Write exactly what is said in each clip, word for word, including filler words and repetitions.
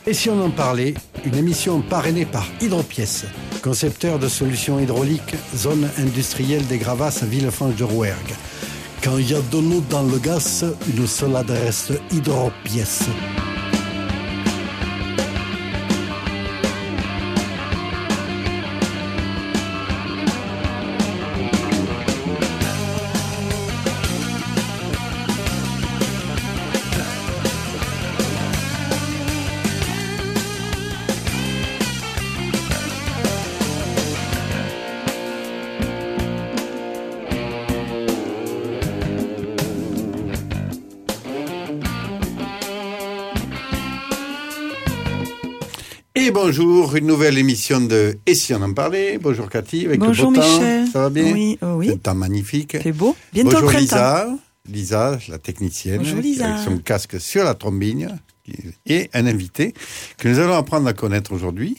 Et si on en parlait, une émission parrainée par Hydropièces, concepteur de solutions hydrauliques, zone industrielle des Gravasses, Villefranche de Rouergue. Quand il y a de l'eau dans le gaz, une seule adresse, Hydropièces. Et bonjour, une nouvelle émission de Et si on en parlait. Bonjour Cathy, avec bonjour le beau temps. Michel. Ça va bien? Oui, oh oui. C'est un temps magnifique. C'est beau. Bientôt bonjour le Lisa, Lisa, la technicienne, bonjour, Lisa. avec son casque sur la trombine, et un invité que nous allons apprendre à connaître aujourd'hui.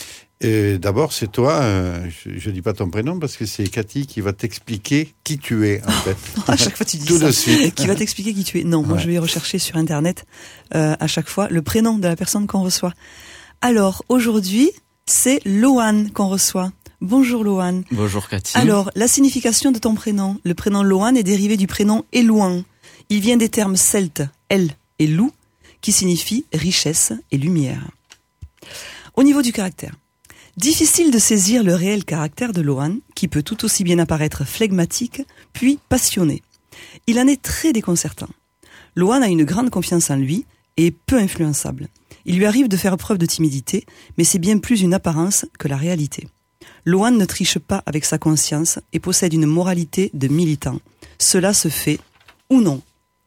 Et d'abord, c'est toi, euh, je ne dis pas ton prénom parce que c'est Cathy qui va t'expliquer qui tu es en fait. À chaque fois tu dis Tout ça. de suite. Qui va t'expliquer qui tu es. Non, moi ouais. je vais rechercher sur Internet euh, à chaque fois le prénom de la personne qu'on reçoit. Alors, aujourd'hui, c'est Loan qu'on reçoit. Bonjour Loan. Bonjour Cathy. Alors, la signification de ton prénom. Le prénom Loan est dérivé du prénom Élouan. Il vient des termes celtes El et Lou, qui signifient richesse et lumière. Au niveau du caractère. Difficile de saisir le réel caractère de Loan, qui peut tout aussi bien apparaître flegmatique, puis passionné. Il en est très déconcertant. Loan a une grande confiance en lui et est peu influençable. Il lui arrive de faire preuve de timidité, mais c'est bien plus une apparence que la réalité. Loan ne triche pas avec sa conscience et possède une moralité de militant. Cela se fait ou non.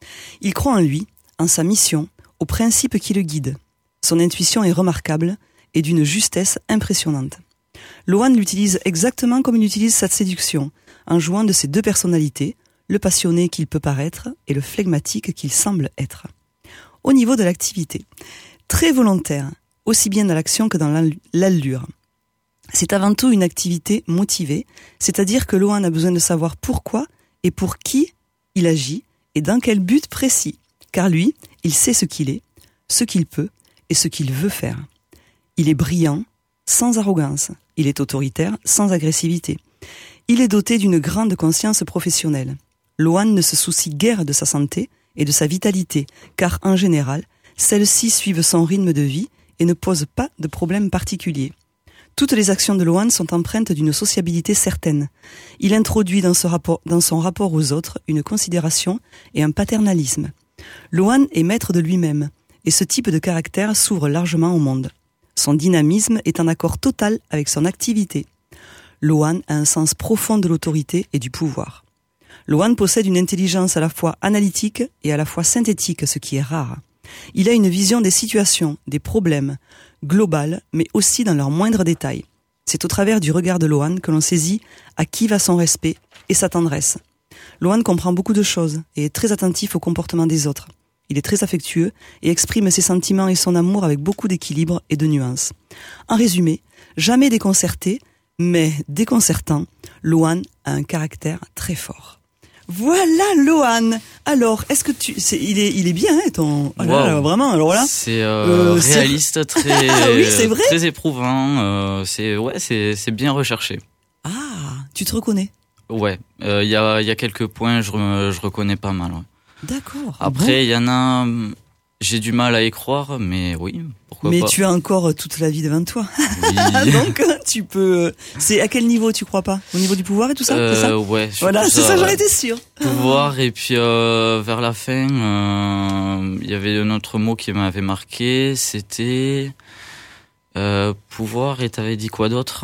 Il croit en lui, en sa mission, aux principes qui le guident. Son intuition est remarquable et d'une justesse impressionnante. Loan l'utilise exactement comme il utilise sa séduction, en jouant de ses deux personnalités, le passionné qu'il peut paraître et le flegmatique qu'il semble être. Au niveau de l'activité, très volontaire, aussi bien dans l'action que dans l'allure. C'est avant tout une activité motivée, c'est-à-dire que Loan a besoin de savoir pourquoi et pour qui il agit et dans quel but précis, car lui, il sait ce qu'il est, ce qu'il peut et ce qu'il veut faire. Il est brillant, sans arrogance, il est autoritaire, sans agressivité. Il est doté d'une grande conscience professionnelle. Loan ne se soucie guère de sa santé et de sa vitalité, car en général, celles-ci suivent son rythme de vie et ne posent pas de problème particulier. Toutes les actions de Loan sont empreintes d'une sociabilité certaine. Il introduit dans, ce rapport, dans son rapport aux autres une considération et un paternalisme. Loan est maître de lui-même, et ce type de caractère s'ouvre largement au monde. Son dynamisme est en accord total avec son activité. Loan a un sens profond de l'autorité et du pouvoir. Loan possède une intelligence à la fois analytique et à la fois synthétique, ce qui est rare. Il a une vision des situations, des problèmes, globales, mais aussi dans leurs moindres détails. C'est au travers du regard de Loan que l'on saisit à qui va son respect et sa tendresse. Loan comprend beaucoup de choses et est très attentif au comportement des autres. Il est très affectueux et exprime ses sentiments et son amour avec beaucoup d'équilibre et de nuances. En résumé, jamais déconcerté, mais déconcertant, Loan a un caractère très fort. Voilà Loan. Alors, est-ce que tu, c'est, il est, il est bien, hein, ton, oh là, wow. là, vraiment. Alors là, c'est euh, euh, réaliste, c'est... très, ah, oui, c'est vrai très éprouvant. Euh, c'est ouais, c'est, c'est bien recherché. Ah, tu te reconnais? Ouais, il euh, y a, il y a quelques points, je, je reconnais pas mal. Ouais. D'accord. Après, il bon. y en a, j'ai du mal à y croire, mais oui, pourquoi mais pas. Mais tu as encore toute la vie devant toi. Oui. Donc, tu peux. C'est à quel niveau tu crois pas? Au niveau du pouvoir et tout ça, euh, c'est ça? Ouais. Voilà, c'est ça, ça, j'en étais sûre. Pouvoir et puis euh, vers la fin, il euh, y avait un autre mot qui m'avait marqué, c'était euh, pouvoir. Et t'avais dit quoi d'autre?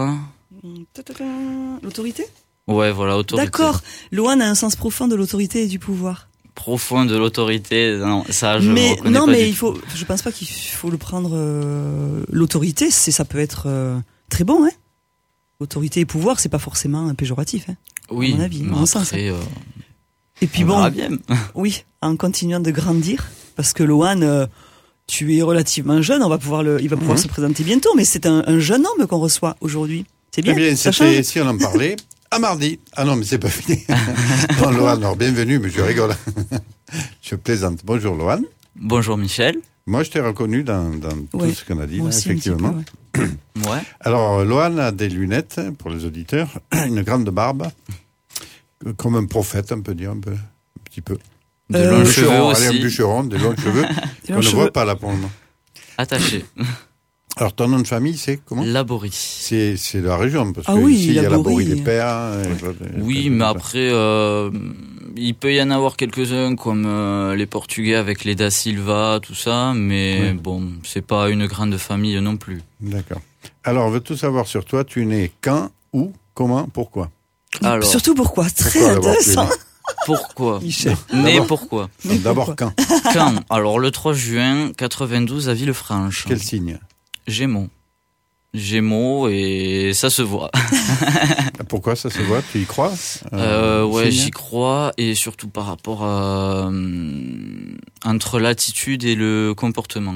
L'autorité? Ouais, voilà, autorité. D'accord. Loan a un sens profond de l'autorité et du pouvoir. Profond de l'autorité, non, ça je mais, reconnais non, pas mais du il faut, je pense pas qu'il faut le prendre, euh, l'autorité, c'est, ça peut être euh, très bon, hein. Autorité et pouvoir, c'est pas forcément un péjoratif, hein. Oui, à mon avis, mais mon après, sens. Euh, et puis bon, bien. oui, en continuant de grandir, parce que Loan, euh, tu es relativement jeune, on va pouvoir le, il va pouvoir mmh. se présenter bientôt, mais c'est un, un jeune homme qu'on reçoit aujourd'hui. C'est bien. Eh bien, c'était, si on en parlait. À mardi. Ah non, mais c'est pas fini. Bon, Loan, alors bienvenue, mais je rigole. Je plaisante. Bonjour, Loan. Bonjour, Michel. Moi, je t'ai reconnu dans, dans Ouais. tout ce qu'on a dit, Moi là, aussi, un petit peu, effectivement. ouais. Ouais. Alors, Lohan a des lunettes, pour les auditeurs, une grande barbe, comme un prophète, on peut dire, un, peu, un petit peu. De Euh, longs Un cheveux bûcheron, allez, un aussi. bûcheron, des longs cheveux, Des qu'on longs ne voit cheveux. pas là pour le moment. Attaché. Alors, ton nom de famille, c'est comment Labori. C'est c'est de la région, parce Ah que oui, ici, il y a la Laborie. Borie des Pères. et l'autre- Oui, mais après, euh, il peut y en avoir quelques-uns comme euh, les Portugais avec les Da Silva, tout ça, mais Ouais. bon, c'est pas une grande famille non plus. D'accord. Alors, on veut tout savoir sur toi. Tu es né quand, où, comment, pourquoi Alors, Surtout pourquoi Très Pourquoi d'abord, tu es intéressant. né pourquoi Michel. Né D'abord- pourquoi Mais D'abord, pourquoi quand Quand Alors, le trois juin quatre-vingt-douze à Villefranche. Quel signe Gémeaux. Gémeaux, et ça se voit. Pourquoi ça se voit Tu y crois Euh, ouais, signe j'y crois, et surtout par rapport à euh, entre l'attitude et le comportement.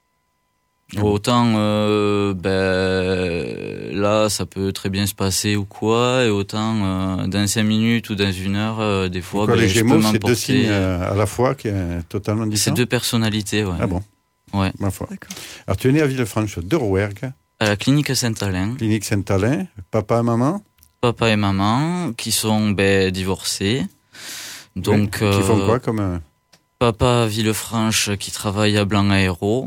Ah bon. Autant euh, ben là ça peut très bien se passer ou quoi, et autant euh, dans cinq minutes ou dans une heure, euh, des fois Quoi, ben, les je peux Gémeaux, c'est deux m'emporter. signes euh, à la fois qui est totalement C'est différent. deux personnalités, ouais. Ah bon Ouais. Ma foi. D'accord. Alors, tu es né à Villefranche de Rouergue, À la clinique Saint-Alain, clinique Saint-Alain, papa et maman. papa et maman qui sont ben divorcés. Donc Oui, Qui font euh, quoi comme. euh, Papa à Villefranche qui travaille à Blanc Aéro,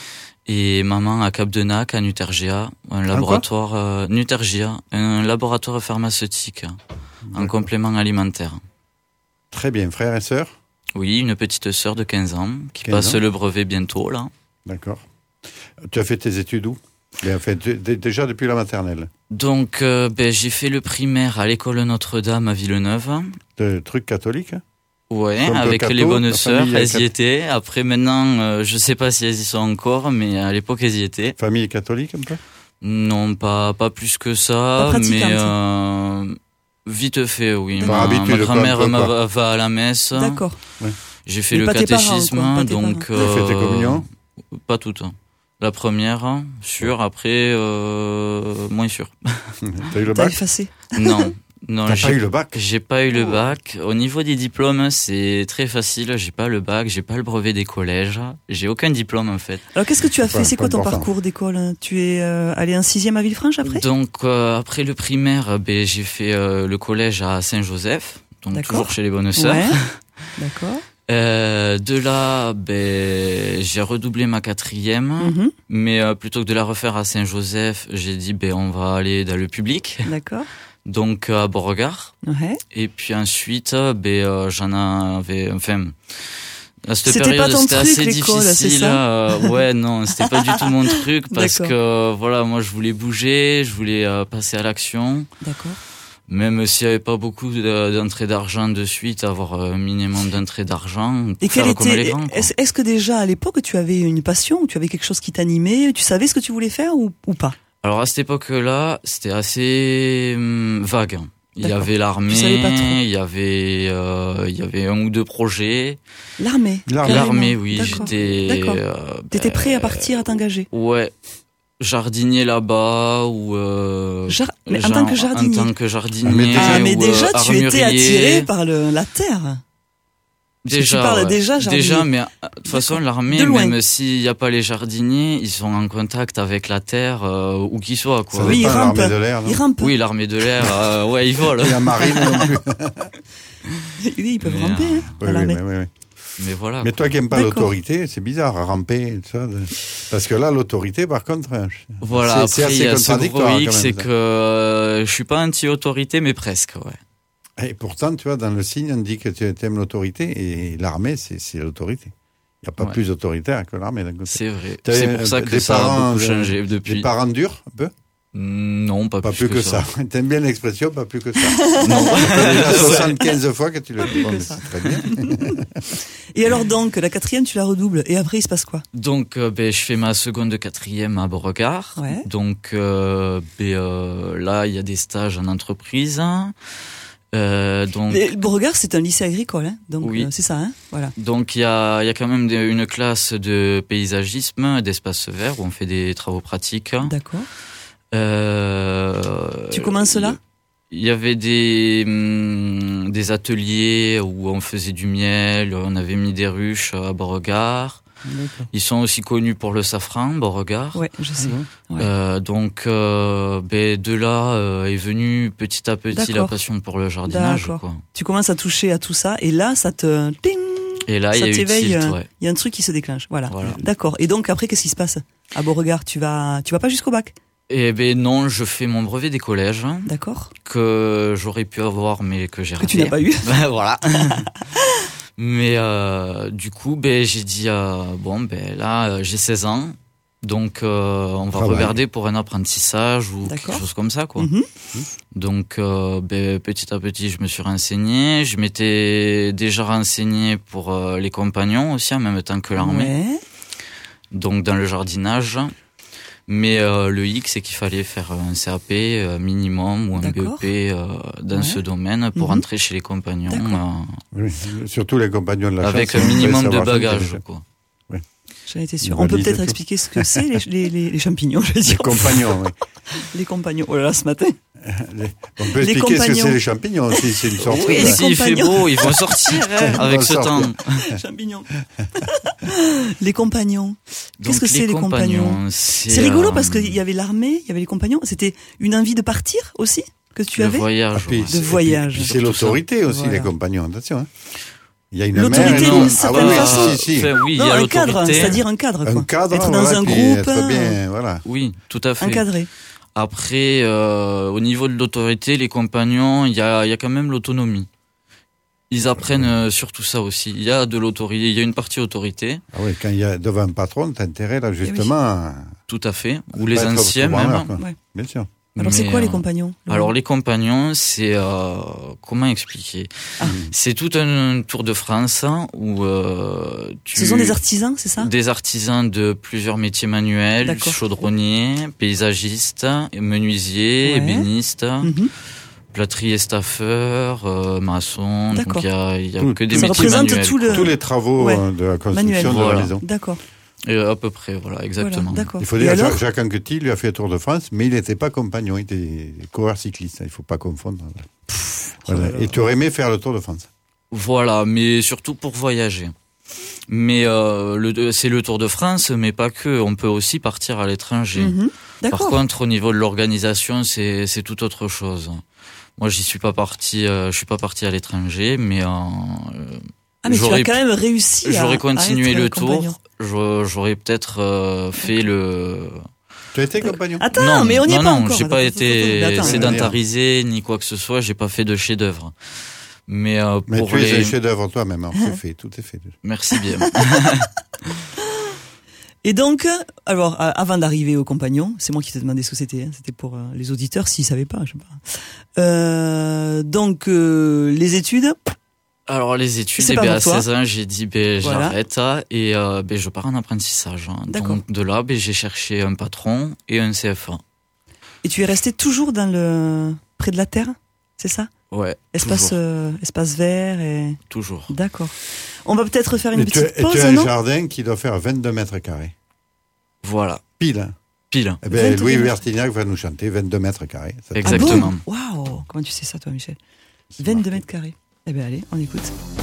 et maman à Cap-de-Nac à Nutergia, un laboratoire euh, Nutergia, un laboratoire pharmaceutique en D'accord. complément alimentaire. Très bien, frères et sœurs. Oui, une petite sœur de quinze ans qui quinze passe ans. le brevet bientôt là. D'accord. Tu as fait tes études où Bien, fait, d- d- déjà depuis la maternelle. Donc euh, ben j'ai fait le primaire à l'école Notre-Dame à Villeneuve. De trucs catholiques hein Ouais, Comme avec Cato, les bonnes la sœurs, famille elles cat- y étaient. Après maintenant, euh, je sais pas si elles y sont encore, mais à l'époque elles y étaient. Famille catholique un peu Non, pas pas plus que ça, Pas pratiquante. mais euh, vite fait, oui. D'accord. Ma, Par habitude, ma quoi, grand-mère un peu, m'a- quoi. va à la messe. D'accord. J'ai fait Mais le pas tes parents, catéchisme, quoi, pas tes donc Tu as fait tes euh, communions pas toutes. La première, sûr. Après, euh, moins sûr. T'as eu le T'as bac effacé. Non, non. T'as j'ai- pas eu le bac J'ai pas eu le Oh. bac. Au niveau des diplômes, c'est très facile. J'ai pas le bac, j'ai pas le brevet des collèges. J'ai aucun diplôme en fait. Alors qu'est-ce que tu as C'est fait pas- C'est pas quoi ton important. parcours d'école hein Tu es euh, allé en sixième à Villefranche après Donc euh, après le primaire, ben j'ai fait euh, le collège à Saint-Joseph, donc D'accord. toujours chez les bonnes sœurs. Ouais. D'accord. Euh, de là, ben j'ai redoublé ma quatrième, Mhm. mais euh, plutôt que de la refaire à Saint-Joseph, j'ai dit ben on va aller dans le public, D'accord. donc euh, à Beauregard. Ouais. Et puis ensuite, ben euh, j'en avais, enfin. À cette C'était période, pas ton c'était truc, assez l'école, c'est difficile. ça euh, ouais, non, c'était pas du tout mon truc parce D'accord. que euh, voilà, moi je voulais bouger, je voulais euh, passer à l'action. D'accord. Même s'il n'y avait pas beaucoup de- d'entrées d'argent de suite, avoir un minimum d'entrées d'argent, Et faire quel comme les était grands. quoi. Est-ce est-ce que déjà à l'époque tu avais une passion, tu avais quelque chose qui t'animait, tu savais ce que tu voulais faire ou, ou pas Alors à cette époque-là, c'était assez hum, vague. Il y D'accord. avait l'armée, Tu savais pas trop. il y avait, euh, il y avait un ou deux projets. L'armée. L'armée. L'armée, carrément. oui, D'accord. j'étais. D'accord. euh, T'étais ben, prêt à partir, à t'engager Ouais. Jardinier là-bas ou euh, Jar- mais en genre, tant que jardinier. En tant que jardinier. Ah, mais déjà- Ah mais ou, déjà euh, tu étais armurier. attiré par le, la terre. Parce que tu parles ouais. déjà jardinier. Déjà, mais euh, de toute façon, D'accord. l'armée, De loin. même s'il n'y a pas les jardiniers, ils sont en contact avec la terre, euh, où qu'ils soient, quoi. Ça Oui, il dépend, rampe. l'armée de l'air, non Ils rampent. Oui, l'armée de l'air, euh, ouais, ils volent. Et la marine non plus. Oui, ils peuvent Mais, ramper. euh, hein, Oui, à oui, l'armée. mais, oui, oui. Mais voilà. Mais toi qui n'aimes pas D'accord. l'autorité, c'est bizarre, à ramper, et tout ça. de- Parce que là, l'autorité, par contre, hein, je- Voilà, c'est- c'est après, il assez y a ce contradictoire, gros X, quand même, c'est ça. que euh, je suis pas anti-autorité, mais presque, ouais. Et pourtant, tu vois, dans le signe, on dit que tu aimes l'autorité, et l'armée, c'est c'est l'autorité. Il n'y a pas Ouais. plus autoritaire que l'armée, d'un côté. C'est vrai. T'as C'est un- pour ça des que ça parents, a beaucoup euh, changé Des depuis. parents durs, un peu Non, pas, Pas plus que ça. T'aimes bien l'expression, pas plus que ça. Non. Ça fait déjà soixante-quinze fois que tu le dis. Bon, que mais ça. c'est très bien. Et alors donc, la quatrième, tu la redoubles. Et après, il se passe quoi Donc, euh, ben, je fais ma seconde, quatrième à Beauregard. Ouais. Donc, euh, ben, euh, là, il y a des stages en entreprise. Euh, donc, Mais Beauregard, c'est un lycée agricole, hein donc Oui. euh, c'est ça, hein voilà. donc il y a, il y a quand même des- une classe de paysagisme, d'espace vert où on fait des travaux pratiques. D'accord. Euh, Tu commences là Il y avait des hum, des ateliers où on faisait du miel, on avait mis des ruches à Beauregard. D'accord. Ils sont aussi connus pour le safran, Beauregard. Ouais, je sais. Ouais. Euh, donc, euh, ben, de là euh, est venue petit à petit D'accord. la passion pour le jardinage. D'accord. Quoi. Tu commences à toucher à tout ça, et là, ça te... Ting, Et là, il y ça a eu t'éveille. tilt, Il ouais. y a un truc qui se déclenche. Voilà. Voilà. D'accord. Et donc, après, qu'est-ce qui se passe à Beauregard? Tu vas, tu vas pas jusqu'au bac? Eh ben non, je fais mon brevet des collèges D'accord. que j'aurais pu avoir mais que j'ai Que raté. tu n'as pas eu. Ben, voilà. Mais euh, du coup, ben j'ai dit euh, bon ben là euh, j'ai seize ans, donc euh, on va Travail. regarder pour un apprentissage ou D'accord. quelque chose comme ça quoi. Mhm. Donc euh, ben, petit à petit je me suis renseigné, je m'étais déjà renseigné pour euh, les compagnons aussi en même temps que l'armée, Ouais. donc dans le jardinage. Mais euh, le hic, c'est qu'il fallait faire un C A P euh, minimum ou un B E D'accord. P euh, dans Ouais. ce domaine pour Mhm. entrer chez les compagnons D'accord. euh, Oui, surtout les compagnons de la avec chasse, un ils minimum veulent de savoir bagages. chanter. Quoi. J'en étais sûre. Ils On peut valident peut-être tout. expliquer ce que c'est, les, les, les, les champignons, je veux Les dire. compagnons, oui. Les compagnons. Oh là là, ce matin. Les- On peut Les expliquer ce que compagnons. c'est les champignons aussi. C'est une sorte Oui, de... les S'il fait compagnons. beau, ils vont sortir hein, Ils avec vont ce sortir. temps. Champignons. les compagnons. Qu'est-ce Donc, que c'est les compagnons C'est C'est rigolo euh, parce qu'il y avait l'armée, il y avait les compagnons. C'était une envie de partir aussi que tu le avais. voyage. Ah, puis ouais. c'est- De voyage. puis C'est l'autorité aussi, Voilà. les compagnons. Attention. Hein. Il y a une L'autorité mère et d'une tout. certaine oui, façon. si, si. Enfin, oui, il Non, y a un cadre, l'autorité. c'est-à-dire un cadre. Quoi. Un cadre, être dans voilà, un puis groupe, être bien, voilà. Oui, tout à fait. encadré. Après, euh, au niveau de l'autorité, les compagnons, il y a, il y a quand même l'autonomie. Ils apprennent euh, surtout ça aussi. Il y a de l'autorité, il y a une partie autorité, Ah oui, quand il y a devant un patron, t'as intérêt là justement, à- tout à fait, ou Pas les être anciens branleur, même. quoi. Ouais. bien sûr. Alors c'est Mais, quoi les euh, compagnons Laurent Alors les compagnons, c'est euh, comment expliquer Ah. C'est tout un tour de France hein, où euh, tu... Ce sont des artisans, c'est ça Des artisans de plusieurs métiers manuels, D'accord. chaudronniers, paysagistes, menuisiers, Ouais. ébénistes, Mhm. plâtriers, staffeurs, euh, maçons. Donc D'accord. il y a, il y a Tout- que des Ça métiers représente manuels. tout le- Tous les travaux Ouais. euh, de la construction Manuel. de Voilà. la maison. D'accord. Et à peu près, voilà, exactement. Voilà, d'accord. Il faut Et dire, alors Jacques, Jacques Anquetil lui a fait le Tour de France, mais il n'était pas compagnon, il était coureur cycliste. Il ne faut pas confondre. Voilà. oh là là. Et tu aurais aimé faire le Tour de France. Voilà, mais surtout pour voyager. Mais euh, le, c'est le Tour de France, mais pas que. On peut aussi partir à l'étranger. Mhm. Par D'accord. contre, au niveau de l'organisation, c'est c'est tout autre chose. Moi, j'y suis pas parti. Euh, je suis pas parti à l'étranger, mais euh, Ah mais tu as j'aurais quand même réussi à j'aurais à continué être le compagnon. tour. J'aurais j'aurais peut-être euh, fait le. Tu as été compagnon Attends, non, mais on n'y est non, pas non, encore. j'ai pas Attends, été attends, attends. sédentarisé ni quoi que ce soit. J'ai pas fait de chef-d'œuvre. Mais, euh, Mais pour tu es les... un chef-d'œuvre toi-même. alors C'est fait, tout est fait. Merci bien. Et donc, alors, euh, avant d'arriver aux compagnons, c'est moi qui t'ai demandé ce que c'était. Hein, c'était pour euh, les auditeurs s'ils savaient pas, je sais pas. Euh, donc, euh, les études. Alors les études, C'est eh pas ben, à pour toi. seize ans, j'ai dit ben Voilà. j'arrête hein, et euh, ben je pars en apprentissage. hein. D'accord. Donc de là, ben j'ai cherché un patron et un C F A. Et tu es resté toujours dans le près de la terre, c'est ça? Ouais. Espace, toujours, euh, espace vert et. toujours. D'accord. On va peut-être faire une Et tu, petite et pause, tu as un non? jardin qui doit faire vingt-deux mètres carrés. Voilà. Pile. Hein. Pile. Eh ben, vingt-deux Louis mètres. Bertignac va nous chanter vingt-deux mètres carrés. Ça te- Ah Exactement. bon Waouh! Comment tu sais ça, toi, Michel? c'est vingt-deux marqué. mètres carrés. Eh bien, allez, on écoute.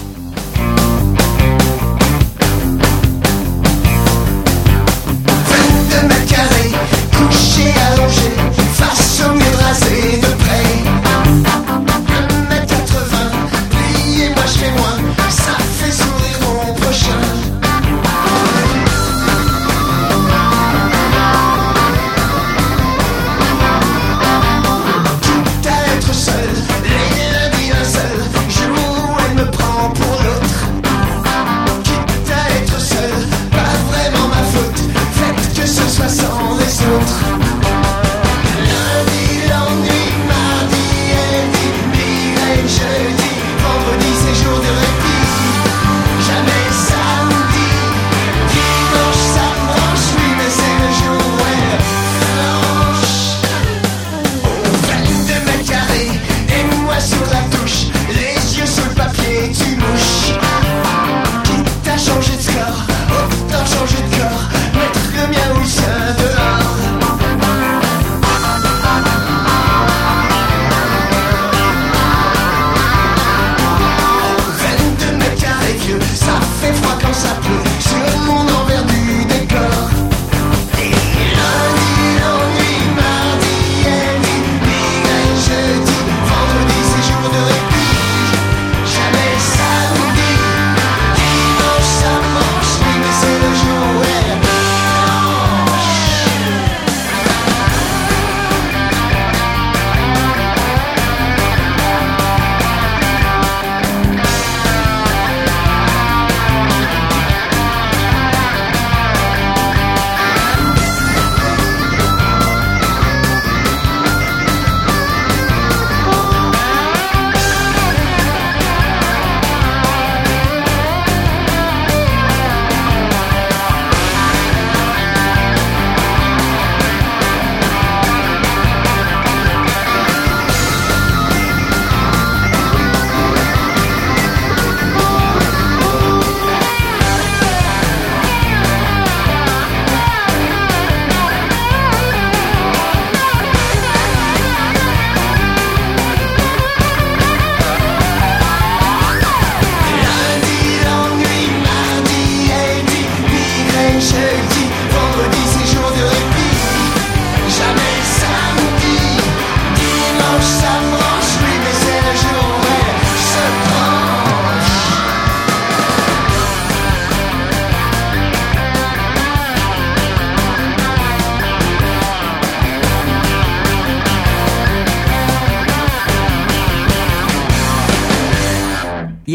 vingt-deux mètres carrés, couché, allongé, face au mur rasé de près. un mètre quatre-vingts, plié, moi je fais moins, ça fait sourire mon prochain. Tout à être seul, les lundis d'un seul, jour où elle me prend pour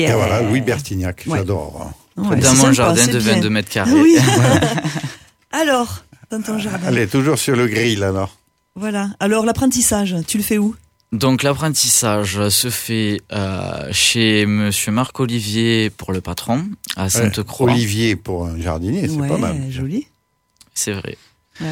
Yeah. Et voilà, Louis Bertignac, Ouais. j'adore. Ouais, Dans c'est mon sympa, jardin c'est de bien. vingt-deux mètres carrés. Oui. Alors, dans ton jardin. Allez, toujours sur le grill alors. Voilà. Alors, l'apprentissage, tu le fais où? Donc l'apprentissage se fait euh, chez Monsieur Marc Olivier pour le patron, à Sainte-Croix. Ouais, Olivier pour un jardinier, c'est Ouais, pas mal. joli. C'est vrai. Ouais.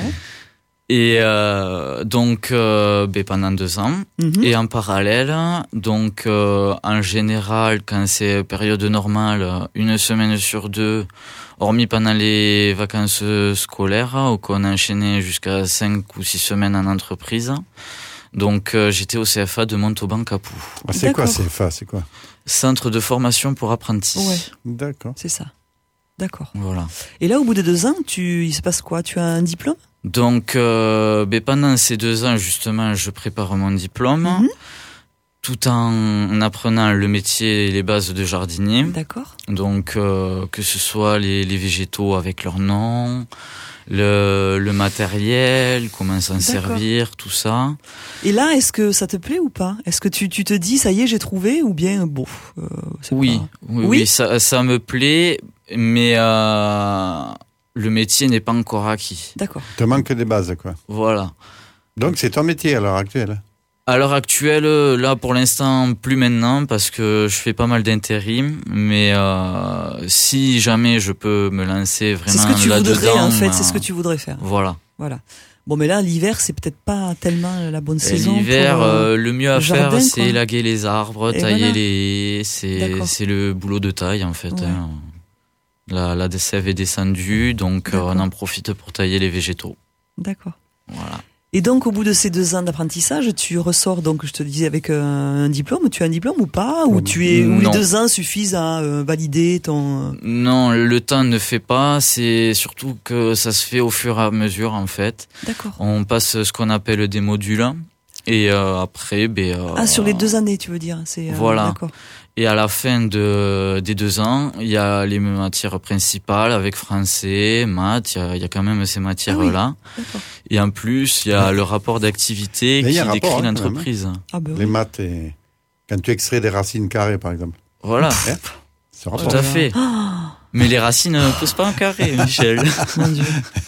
Et euh, donc euh, ben, pendant deux ans. Mhm. Et en parallèle, donc euh, en général, quand c'est période normale, une semaine sur deux, hormis pendant les vacances scolaires, où qu'on enchaînait jusqu'à cinq ou six semaines en entreprise. Donc euh, j'étais au C F A de Montauban-Capoue. Ah, c'est quoi D'accord. C F A, c'est quoi? Centre de formation pour apprentis. Ouais. D'accord. C'est ça. D'accord. Voilà. Et là, au bout de deux ans, tu, il se passe quoi? Tu as un diplôme? Donc euh, ben, pendant ces deux ans, justement, je prépare mon diplôme, Mhm. tout en apprenant le métier et les bases de jardinier. D'accord. Donc euh, que ce soit les, les végétaux avec leur nom, le, le matériel, comment s'en D'accord. servir, tout ça. Et là, est-ce que ça te plaît ou pas? Est-ce que tu, tu te dis, ça y est, j'ai trouvé, ou bien, bon, euh, c'est Oui, pas- oui, Oui. oui, ça, ça me plaît, mais euh, le métier n'est pas encore acquis. D'accord. Il te manque des bases, quoi. Voilà. Donc c'est ton métier à l'heure actuelle. À l'heure actuelle, là pour l'instant, plus maintenant parce que je fais pas mal d'intérim, mais euh, si jamais je peux me lancer C'est vraiment ce que tu voudrais, là-dedans, en fait, euh, c'est ce que tu voudrais faire. Voilà. Voilà. Bon, mais là, l'hiver, c'est peut-être pas tellement la bonne Et saison. l'hiver, pour, euh, euh, le mieux à le faire, jardin, c'est quoi. élaguer les arbres, Et tailler voilà. les, c'est D'accord. c'est le boulot de taille en fait. Ouais. hein. La la sève est descendue, donc euh, D'accord. on en profite pour tailler les végétaux. D'accord. Voilà. Et donc, au bout de ces deux ans d'apprentissage, tu ressors, donc, je te disais, avec euh, un diplôme. Tu as un diplôme ou pas? Ou tu es, ou les Non. deux ans suffisent à euh, valider ton... Non, le temps ne fait pas. C'est surtout que ça se fait au fur et à mesure en fait. D'accord. On passe ce qu'on appelle des modules et euh, après, ben. euh, Ah, sur les deux années, tu veux dire? C'est, euh, Voilà. D'accord. Et à la fin de, des deux ans, il y a les matières principales avec français, maths, il y a, il y a quand même ces matières-là. D'accord. Et en plus, il y a le rapport d'activité Mais il qui y a un rapport, décrit hein, quand même, l'entreprise. Ah, ben Les oui. maths et quand tu extrais des racines carrées, par exemple. Voilà, Hein Ce rapport. tout à fait. Ah, Mais les racines ne poussent pas en carré, Michel. mon Dieu.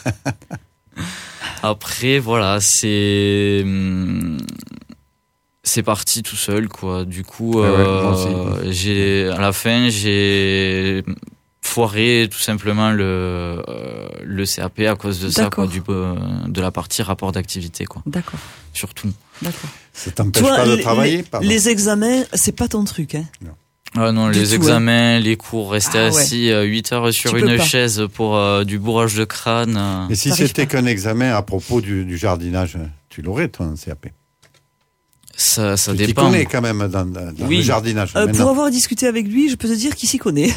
Après, voilà, c'est... hum, c'est parti tout seul, quoi. Du coup, Ah ouais, euh, moi aussi. j'ai, à la fin, j'ai foiré tout simplement le, euh, le C A P à cause de ça, D'accord. quoi, du, euh, de la partie rapport d'activité, quoi. D'accord. Surtout. D'accord. Ça t'empêche Toi, pas de les- travailler, les, pardon. les examens, c'est pas ton truc, hein. Ah non, Du les tout, examens, les cours, rester Ah ouais. assis euh, huit heures sur Tu peux une pas. chaise pour euh, du bourrage de crâne. euh, Mais si T'arrives c'était pas. qu'un examen à propos du, du jardinage, tu l'aurais, toi, un C A P. ça, ça tu t'y dépend. connais quand même dans, dans Oui. le jardinage. Euh, pour maintenant. avoir discuté avec lui, je peux te dire qu'il s'y connaît.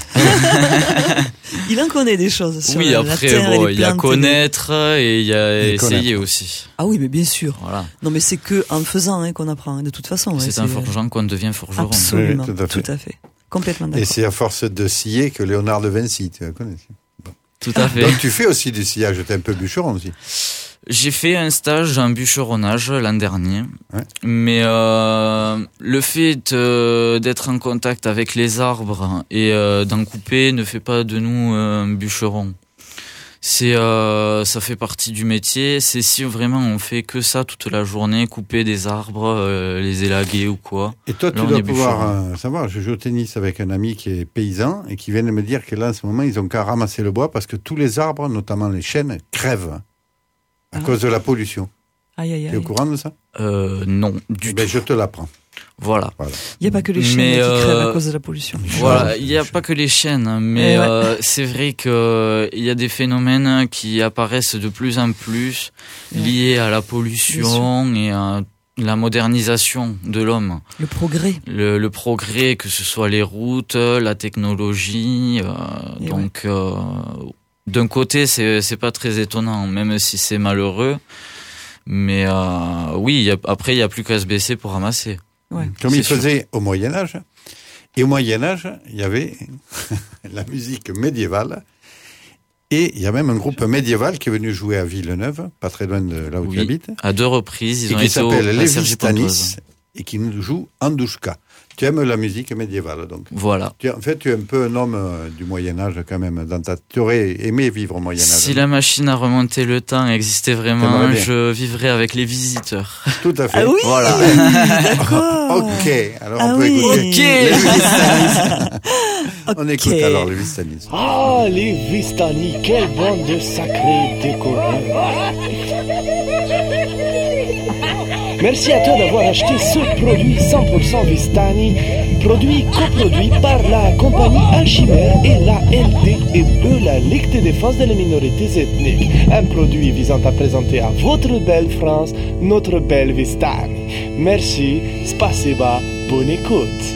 Il en connaît des choses sur Oui, la après, terre et bon, les il y a plantes et les- connaître et il y a Et essayer connaître. aussi. Ah oui, mais bien sûr. Voilà. Non, mais c'est que en faisant hein, qu'on apprend, hein, de toute façon. hein, C'est un forgeron qu'on devient forgeron. Absolument, Oui, tout à fait. Complètement Et d'accord. c'est à force de scier que Léonard de Vinci, tu la connais. Tout à fait. Donc tu fais aussi du sciage, t'es un peu bûcheron aussi. J'ai fait un stage en bûcheronnage l'an dernier, Ouais. mais euh, le fait euh, d'être en contact avec les arbres et euh, d'en couper ne fait pas de nous euh, un bûcheron. C'est, euh, ça fait partie du métier. C'est si vraiment on fait que ça toute la journée, couper des arbres, euh, les élaguer ou quoi. Et toi, tu Là, on dois est pouvoir bûcheron. euh, savoir, je joue au tennis avec un ami qui est paysan et qui vient de me dire que là, en ce moment, ils ont qu'à ramasser le bois parce que tous les arbres, notamment les chênes, crèvent à Ah. cause de la pollution. Aïe, aïe, Tu es au aïe. courant de ça? Euh, non, du Eh ben, tout. je te l'apprends. Voilà. Il n'y a pas que les chiens Mais, qui euh, crèvent à cause de la pollution. Voilà, il n'y a pas que les chênes, mais Eh ouais. euh, c'est vrai que il y a des phénomènes qui apparaissent de plus en plus Ouais. liés à la pollution et à la modernisation de l'homme. Le progrès. Le, le progrès, que ce soit les routes, la technologie, euh, Et donc euh, d'un côté c'est c'est pas très étonnant, même si c'est malheureux. Mais euh, oui, il y a- après il y a plus qu'à se baisser pour ramasser. Ouais. Comme C'est ils sûr. faisaient au Moyen-Âge. Et au Moyen-Âge, il y avait la musique médiévale. Et il y a même un groupe médiéval qui est venu jouer à Villeneuve, pas très loin de là où Oui. tu habites, À deux reprises, ils et ont qui été au s'appelle à Lévi Cergy-Pontoise. Stanis et qui nous joue Andouchka. Tu aimes la musique médiévale, donc. Voilà. Tu, en fait, tu es un peu un homme euh, du Moyen-Âge, quand même. Dans ta... Tu aurais aimé vivre au Moyen-Âge. Si la machine à remonter le temps existait vraiment, je vivrais avec les visiteurs. Tout à fait. Ah oui, voilà. D'accord. Ok, alors Ah on peut oui. écouter. Ok. On écoute alors le Vistanis. Ah, les Vistani, quelle bande de sacrés décorés. Merci à toi d'avoir acheté ce produit cent pour cent Vistani, produit coproduit par la compagnie Alchimère et la L D E, la Ligue de défense des minorités ethniques. Un produit visant à présenter à votre belle France notre belle Vistani. Merci, spasiba, bonne écoute.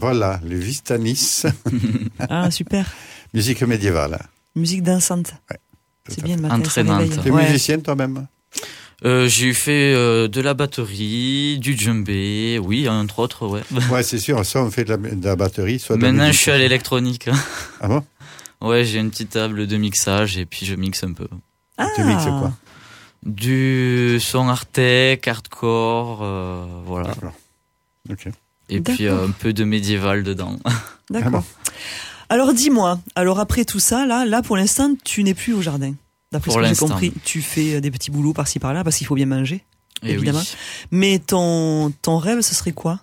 Voilà, le Vistanis, Ah, super. musique médiévale. Musique dansante. Ouais, tout C'est à bien fait. le matin, ça Entraînante. réveille. T'es Ouais. musicienne toi-même? Euh, j'ai fait euh, de la batterie, du djembé, oui, entre autres, ouais. Ouais, c'est sûr, soit on fait de la, de la batterie, soit de la Maintenant, je musique. suis à l'électronique. Ah bon? Ouais, j'ai une petite table de mixage et puis je mixe un peu. Ah. Tu mixes quoi? Du son Artec, hardcore, euh, voilà. D'accord. Ok. Et puis D'accord. euh, un peu de médiéval dedans. D'accord. Ah bon. Alors dis-moi, alors après tout ça, là, là pour l'instant, tu n'es plus au jardin. D'après Pour ce que j'ai l'instant. compris, tu fais des petits boulots par-ci par-là parce qu'il faut bien manger. Et Évidemment. oui. Mais ton, ton rêve, ce serait quoi?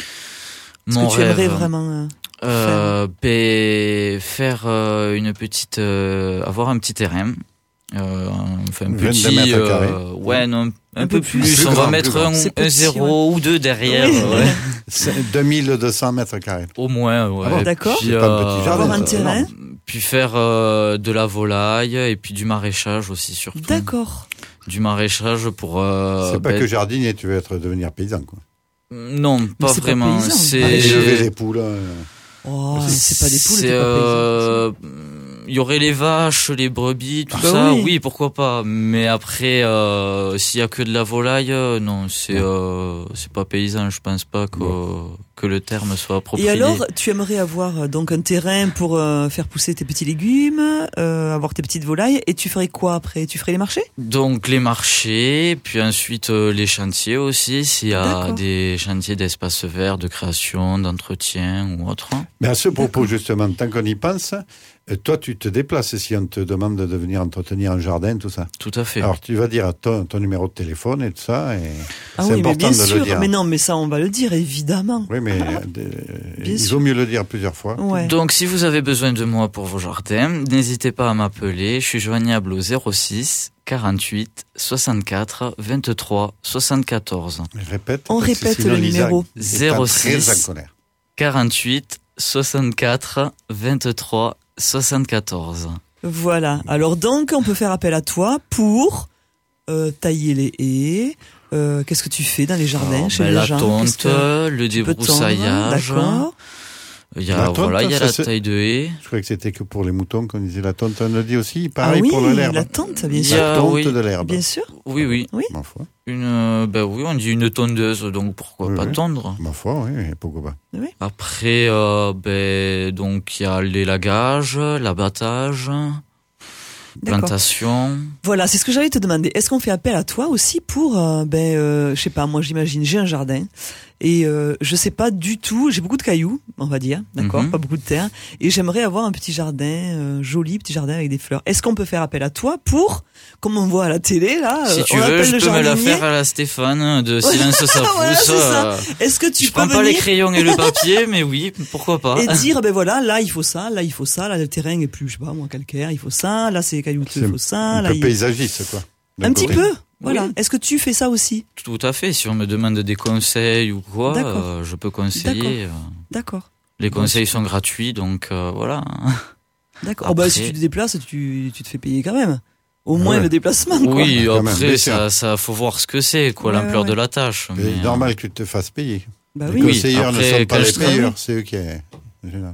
Ce Mon que tu aimerais rêve, vraiment euh, euh, ben, faire euh, une petite, euh, avoir un petit terrain. Euh, enfin, un vingt-deux petit, mètres carrés. euh, ouais, non, un, Un peu peu plus. plus. Plus on grand, va plus mettre grand. un, C'est un petit, zéro ou deux derrière, Oui. ouais. C'est deux mille deux cents mètres carrés. Au moins, ouais. Ah bon, d'accord. Puis, C'est pas un petit jardin, avoir un ça, terrain. non. Puis faire euh, de la volaille et puis du maraîchage aussi surtout. D'accord. Du maraîchage pour. Euh, C'est pas ben, que jardinier, tu veux être devenir paysan, quoi. Non, pas c'est pas vraiment. paysan. C'est. Élever les poules. euh, Oh, c'est pas des poules, C'est, t'es pas euh, paysan. il y aurait les vaches, les brebis, tout Bah ça, oui. oui. pourquoi pas. Mais après, euh, s'il y a que de la volaille, euh, non, c'est euh, c'est pas paysan. Je pense pas que que le terme soit approprié. Et alors, tu aimerais avoir euh, donc un terrain pour euh, faire pousser tes petits légumes, euh, avoir tes petites volailles, et tu ferais quoi après? Tu ferais les marchés? Donc les marchés, puis ensuite euh, les chantiers aussi, s'il y a D'accord. des chantiers d'espace vert, de création, d'entretien ou autre. Mais à ce propos, D'accord. justement, tant qu'on y pense, euh, toi, tu te déplaces si on te demande de venir entretenir un jardin, tout ça. Tout à fait. Alors, tu vas dire ton, ton numéro de téléphone et tout ça, et Ah c'est oui, mais important bien de sûr. le dire. Mais non, mais ça, on va le dire, évidemment. Oui, mais euh, de- Bien il sûr. vaut mieux le dire plusieurs fois. Ouais. Donc si vous avez besoin de moi pour vos jardins, n'hésitez pas à m'appeler. Je suis joignable au zéro six quarante-huit soixante-quatre vingt-trois soixante-quatorze. Je répète. On parce que répète sinon, le Lisa numéro. est zéro très six en colère. quarante-huit soixante-quatre vingt-trois soixante-quatorze. Voilà. Alors donc, on peut faire appel à toi pour euh, tailler les haies. Euh, Qu'est-ce que tu fais dans les jardins Alors, chez ben, les la gens? Qu'est-ce tonte, que le tu peux tondre? débroussaillage. D'accord. Il y a, La tonte, voilà, il y a ça, la c'est- taille de haie. Je croyais que c'était que pour les moutons qu'on disait la tonte. On le dit aussi. Ah Pareil oui, pour l'herbe. la tonte, bien Il y sûr. a- La tonte oui. de l'herbe. Bien sûr. Oui, oui. Ma foi. Une, euh, ben oui, on dit une tondeuse, donc pourquoi Oui, pas oui. tondre. Ma foi, oui, pourquoi pas. Après, euh, ben, donc il y a l'élagage, l'abattage, D'accord. plantation. Voilà, c'est ce que j'allais te demander. Est-ce qu'on fait appel à toi aussi pour, euh, ben, euh, je sais pas, moi j'imagine, j'ai un jardin et euh, je sais pas du tout, j'ai beaucoup de cailloux, on va dire, d'accord, Mhm. pas beaucoup de terre, et j'aimerais avoir un petit jardin, euh, joli petit jardin avec des fleurs. Est-ce qu'on peut faire appel à toi pour, comme on voit à la télé là, Si euh, tu on veux, appelle je le peux me la jardinier. faire à la Stéphane de Silence ça pousse. Voilà, c'est ça. euh, Est-ce que tu je peux prends pas les venir crayons et le papier, mais oui, pourquoi pas. et dire, ben voilà, là il faut ça, là il faut ça, là le terrain est plus, je sais pas, moi calcaire, il faut ça, là c'est caillouteux, C'est il faut ça, Un là peu il... paysagiste, quoi. D'un un petit côté. peu. Voilà. Oui. Est-ce que tu fais ça aussi? Tout à fait. Si on me demande des conseils ou quoi, D'accord. euh, je peux conseiller. euh, D'accord. Les conseils sont gratuits, donc euh, voilà. D'accord. Oh bah, si Après- tu te déplaces, tu, tu te fais payer quand même. Au moins Ouais. le déplacement, quoi. Oui, Quand même, après bien sûr. ça, ça faut voir ce que c'est, quoi, Ouais, l'ampleur ouais, de ouais. la tâche. C'est mais, euh, normal que tu te fasses payer. Bah Les oui. conseillers ne après, sont quand pas je les travaille- payeurs, c'est eux qui... en général.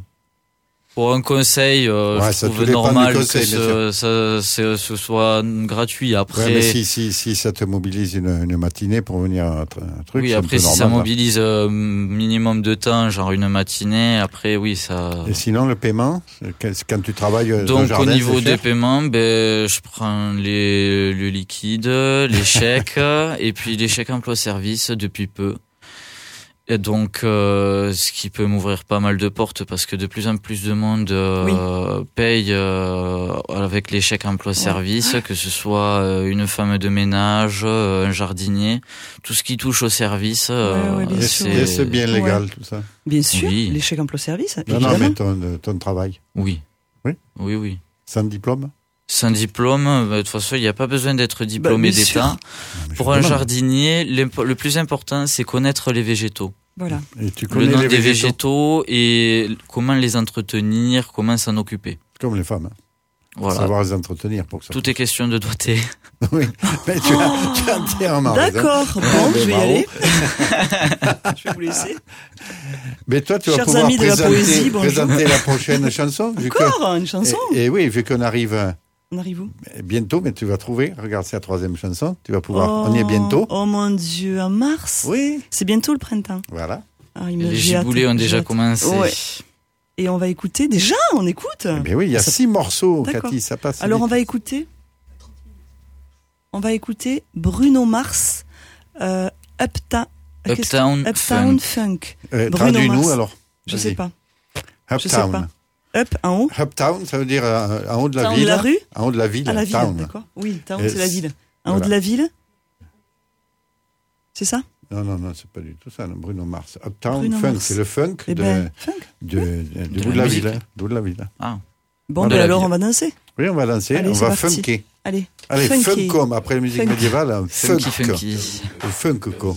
Pour un conseil, euh, Ouais, je ça trouve tout dépend normal du conseil, que bien ce, ça, c'est- ce soit gratuit. Après, Ouais, mais si, si, si ça te mobilise une, une matinée pour venir à un, tr- un truc, oui, c'est un après peu si ça normal, là. mobilise euh, minimum de temps, genre une matinée, après oui, ça. Et sinon, le paiement, c'est quand tu travailles euh, dans le Donc jardin, au niveau c'est des cher paiements, ben je prends les le liquide, les chèques et puis les chèques emploi-service depuis peu. Et donc euh, ce qui peut m'ouvrir pas mal de portes parce que de plus en plus de monde euh, paye euh, avec les chèques emploi-service, que ce soit euh, une femme de ménage, euh, un jardinier, tout ce qui touche au service. euh, Ouais, ouais, bien Et sûr. c'est et c'est bien Ouais. légal, tout ça. Bien sûr. Oui. Les chèques emploi-service, Non, évidemment. non, mais ton, euh, ton travail, Oui. Oui. Oui, oui. sans diplôme. Sans diplôme, bah, de toute façon, il n'y a pas besoin d'être diplômé Bah, bien sûr. d'État. Non, mais je Pour un demande. jardinier, l'impo- le plus important, c'est connaître les végétaux. Voilà. Et tu Le connais nom les des végétaux, végétaux et comment les entretenir, comment s'en occuper. comme les femmes. hein. Voilà. Savoir les entretenir pour que ça. Tout est question de doigté. Oui, mais tu as, tu as entièrement raison. D'accord, bon, Mais je vais y bravo. aller. Je vais vous laisser. Mais toi, tu vas Chers pouvoir amis de la présenter, poésie, bonjour. présenter la prochaine chanson. vu que- Encore une chanson. Et, et oui, vu qu'on arrive euh, On arrive où? bientôt, mais tu vas trouver. Regarde, c'est la troisième chanson. Tu vas pouvoir. Oh, On y est bientôt. Oh mon Dieu, en mars. Oui. C'est bientôt le printemps. Voilà. Ah, il me Les j'ai hâte, giboulées ont j'ai déjà hâte. commencé. Ouais. Et on va écouter. Déjà, on écoute. Eh bien oui, il y a Ça- six morceaux, D'accord. Cathy, ça passe. Alors on vite. va écouter. On va écouter Bruno Mars, euh, Upta- qu'est-ce que- Uptown Uptown Funk. Funk. Euh, Bruno Traduis-nous Mars. alors. Je Vas-y. sais pas. Je sais Uptown. pas. Up en haut. Uptown, ça veut dire euh, en haut de la Town, ville. la rue. En haut de la ville. À la ville, town. d'accord. Oui, town, Et c'est la c- ville. En haut voilà. de la ville. C'est ça? Non, non, non, c'est pas du tout ça, non, Bruno Mars. Uptown Bruno Funk, Mars. c'est le funk Eh de, ben, funk. de, de, De bout la de la musique. ville. hein, de bout de la ville. Ah. Bon, De ben la alors ville. on va danser. Oui, on va danser, Allez, on c'est va parti. funker. Allez, Allez, funky. funkom, après la musique Funky. médiévale, hein, funk. Funky, funky. Funko.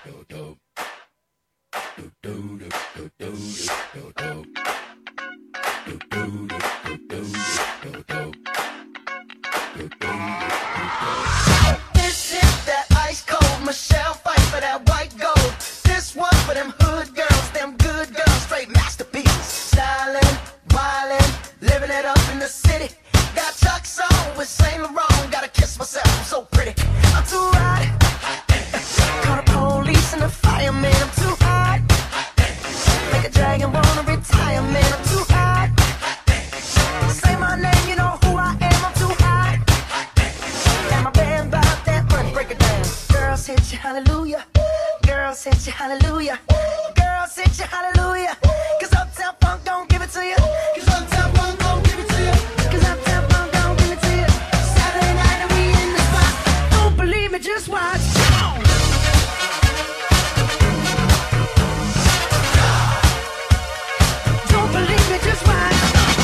This is that ice cold Michelle fight for that white gold. This one for them hood girls, them good girls, straight masterpieces. Stylin', wildin', living it up in the city. Got Chuck's on with Saint Laurent. Gotta kiss myself, I'm so pretty. I'm too hot. Call the police and the fireman. I'm too hot. Make a dragon wanna retire, man. I'm too hot. Say my name, you know who I am. I'm too hot. Got my band about that money, break it down. Girls hit you, hallelujah. Girls hit you, hallelujah. Girls hit you, hallelujah. Cause Uptown Funk don't give it to you. Cause Uptown Funk don't give it to you. Cause Uptown Funk don't give it to you. Saturday night and we in the spot. Don't believe me, just watch. Don't believe me, just watch.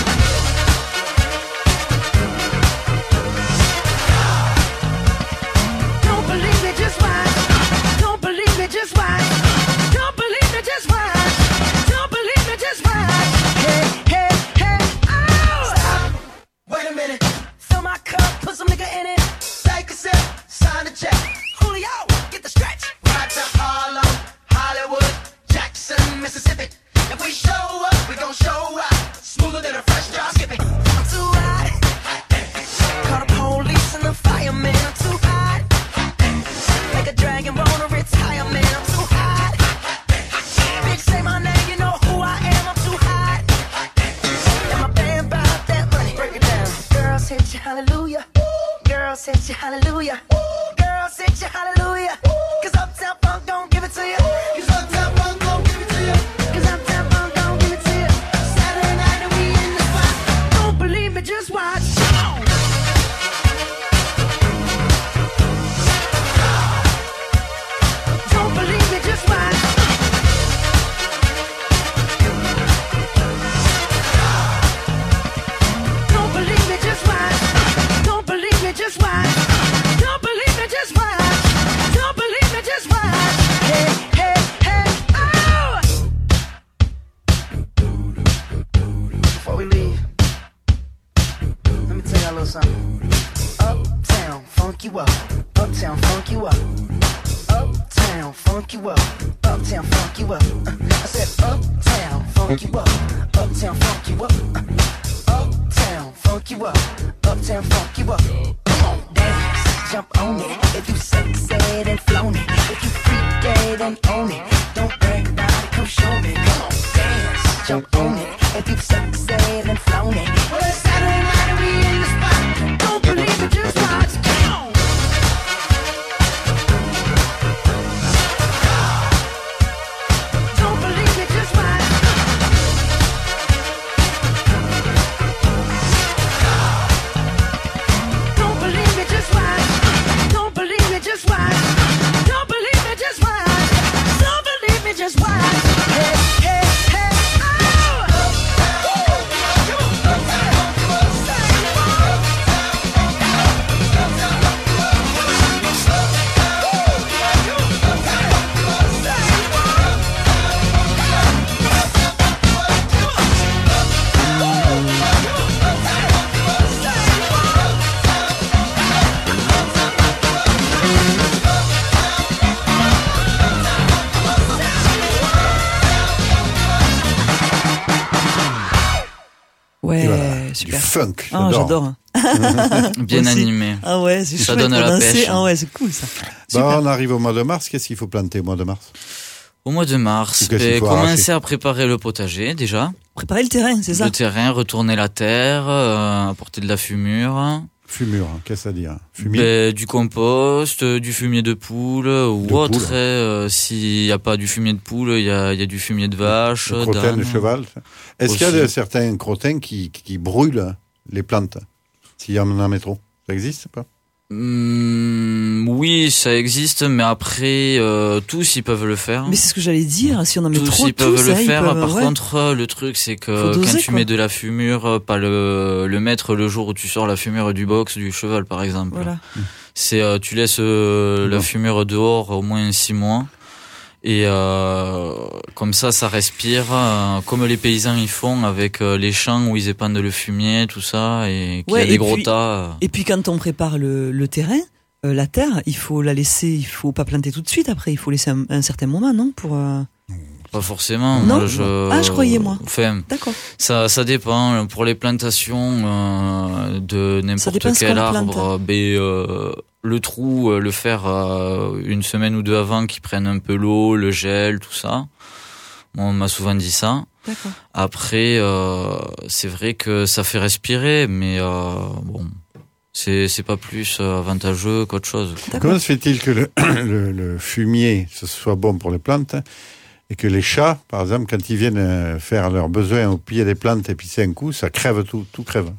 Don't believe me, just watch. Don't believe me, just watch. Don't believe me, just watch. Don't believe me, just watch. Hey, hey, hey, oh! Stop. Wait a minute. Fill my cup, put some nigga in it. Take a sip, sign the check. Julio, get the stretch. Right to Harlem, Hollywood, Jackson, Mississippi. If we show up, we gon' show out. Smoother than a fresh drop skipping. I'm too hot. Call the police and the fireman. I'm too hot. Make a dragon wanna retire, man. I'm too hot. Bitch, say my name, you know who I am. I'm too hot. Got my band about that money. Break it down. Girls hit you, hallelujah. Girls hit you, hallelujah. Girls hit you, hallelujah. Cause Uptown Funk don't give it to you. Cause Uptown Funk don't give it to you. Cause Uptown Funk don't give it to you. Saturday night and we in the spot. Don't believe me, just watch. Don't believe me, just watch. Don't believe me, just watch. Don't believe me, just watch. Don't believe me, just watch. Don't believe me, just watch. Hey, hey, hey, oh! Before we leave, let me tell y'all a little something. Uptown, funk you up. Uptown, funk you up. Uptown, funk you up. Uptown, funk you up. Uh, I said uptown, funk you up. Uptown, funk you up. Uh, uptown, funk you up. Uptown, funk you up. Come on, dance, jump on it. If you sexed and flown it, if you freaked dead and own it, don't brag about it, come show me. Come on, dance, jump on it. If you sexed and flown it, well it's Saturday night and we in the spot. Don't believe it, just watch. Come on. Don't believe it, just watch. Don't believe me, just watch. Don't believe me, just watch. Don't believe me, just watch. Don't believe me, just watch. Hey, hey, hey, oh! Ouais, Et voilà, super. Du funk, Ah, j'adore. j'adore. Bien Aussi. animé. Ah ouais, c'est Ça chouette donne pour la danser. pêche. Ah ouais, c'est cool ça. Super. Bah, on arrive au mois de mars, qu'est-ce qu'il faut planter au mois de mars? Au mois de mars, Ou qu'est-ce ben, qu'il faut commencer arracher à préparer le potager déjà. Préparer le terrain, c'est ça? Le terrain, retourner la terre, euh, apporter de la fumure. Fumure, hein, qu'est-ce que ça veut dire? Fumier? Ben, du compost, euh, du fumier de poule ou De autre. poule. euh, S'il n'y a pas du fumier de poule, il y a, il y a du fumier de vache, Le crottin d'âne. de cheval. Est-ce qu'il y a Aussi. de, certains crottins qui, qui brûlent les plantes? S'il y en a un trop, ça existe pas? Hum, oui, ça existe, mais après, euh, tous ils peuvent le faire. Mais c'est ce que j'allais dire. Si on en met Tous trop, ils peuvent tous, le hein, ils faire. peuvent- Par ouais. contre, euh, le truc c'est que Faut doser, quand tu quoi. mets de la fumure, euh, pas le le mettre le jour où tu sors la fumure du box du cheval, par exemple. Voilà. C'est euh, tu laisses euh, la Bon. fumure dehors au moins six mois. Et euh, comme ça, ça respire, euh, comme les paysans ils font avec euh, les champs où ils épandent le fumier, tout ça, et qu'il Ouais, y a des et gros puis- tas. euh. Et puis quand on prépare le, le terrain, euh, la terre, il faut la laisser, il faut pas planter tout de suite après, il faut laisser un, un certain moment, non? Pour euh, Pas forcément. Non moi, je... Ah, je croyais, moi. Enfin, D'accord. ça, ça dépend. Pour les plantations euh, de Ça n'importe dépend ce quel qu'on arbre, plante. ben, euh, le trou, euh, le faire euh, une semaine ou deux avant qu'ils prennent un peu l'eau, le gel, tout ça. Bon, on m'a souvent dit ça. D'accord. Après, euh, c'est vrai que ça fait respirer, mais euh, bon, c'est c'est pas plus euh, avantageux qu'autre chose. quoi. D'accord. Comment se fait-il que le, le, le fumier ce soit bon pour les plantes et que les chats, par exemple, quand ils viennent euh, faire leurs besoins au pied des plantes et pisser un coup, ça crève tout, tout crève.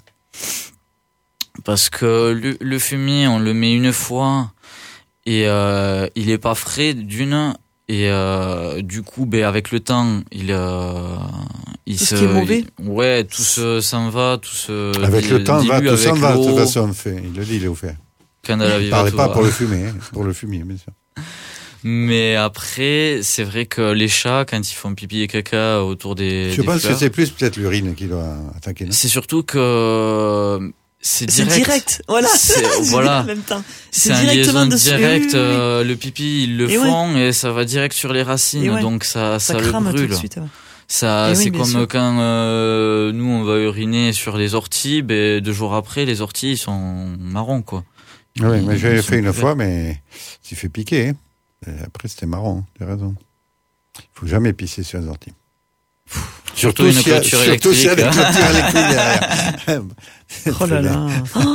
Parce que le, le fumier, on le met une fois et euh, il est pas frais d'une. Et euh, du coup, ben avec le temps, il euh, il Tout ce se qui est mauvais. il- ouais, tout se s'en va, tout se Avec di- le temps, va, dilue tout s'en avec va, de toute l'eau. façon, fait. Il le dit, il est au fait. Canada Il Viva, parlait tout pas va. pour le fumier, hein, pour le fumier, bien sûr. Mais après, c'est vrai que les chats, quand ils font pipi et caca autour des, Je des pense que fleurs, c'est plus peut-être l'urine qui doit attaquer. non c'est surtout que c'est C'est direct. direct. Voilà. C'est- Je voilà. dis en même temps. C'est C'est un directement liaison dessus. direct. Oui, oui, oui. euh, le pipi, ils le Et font et ça va direct sur les racines, Et ouais. donc ça, ça, Ça le crame tout brûle. de suite. ouais. Ça, Et oui, c'est bien comme sûr. quand euh, nous on va uriner sur les orties, ben deux jours après, les orties ils sont marrons quoi. Oui, Ils- mais ils j'avais sont fait une plus fois, mais tu fais piquer. Hein. Et après, c'était marrant, tu as raison. Il faut jamais pisser sur les orties. Surtout une s'il y a- clôture surtout s'il y a des électrique, hein. clôtures électriques derrière. C'est Oh là très bien. là.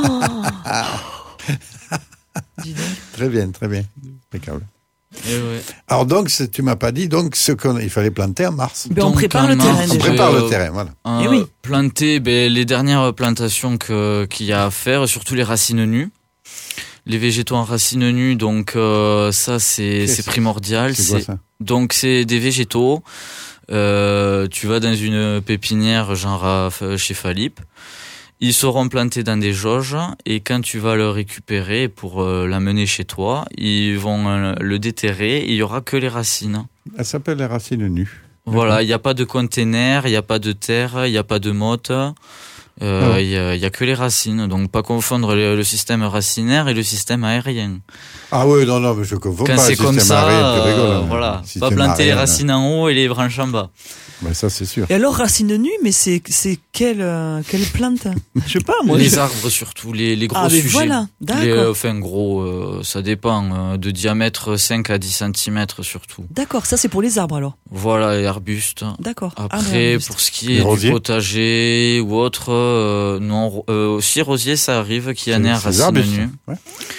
Oh. Dis donc. Très bien, très bien. Impeccable. Et ouais. Alors donc, c'est- tu m'as pas dit donc ce qu'on il fallait planter en mars. Ben, on Donc, prépare en le mars, terrain On déjà. prépare Euh, le terrain, voilà. Euh, Eh oui. Planter ben, les dernières plantations que qu'il y a à faire, surtout les racines nues. Les végétaux en racines nues, donc euh, ça c'est Qu'est-ce- c'est primordial. C'est quoi C'est- ça? Donc c'est des végétaux. Euh, tu vas dans une pépinière genre à F- chez Falip. Ils seront plantés dans des jauges et quand tu vas le récupérer pour euh, l'amener chez toi, ils vont euh, le déterrer et il y aura que les racines. Elle s'appelle les racines nues. Voilà, il n'y a pas de container, il n'y a pas de terre, il n'y a pas de motte. Euh, Ah ouais. Il y, a, il y a que les racines, donc pas confondre le, le système racinaire et le système aérien. Ah oui, non, non, mais je confonds Quand pas. c'est le comme système ça, aérien, tu euh, rigoles, hein. voilà, Le pas système planter les aérien, racines en haut et les branches en bas. ben, ça, c'est sûr. Et alors, racines nues, mais c'est, c'est quelle, euh, quelle plante? Je sais pas, moi. Les je- arbres surtout, les, les gros Ah, mais sujets. voilà, Les, d'accord. enfin gros, euh, ça dépend, euh, de diamètre cinq à dix centimètres surtout. D'accord, ça c'est pour les arbres alors. Voilà, les arbustes. D'accord. Ah, Après, mais arbustes. pour ce qui Les est du rosiers potager ou autre, euh, non, ro- euh, aussi rosier, ça arrive qu'il y en ait à C'est- c'est racines arbustes, nues. ouais.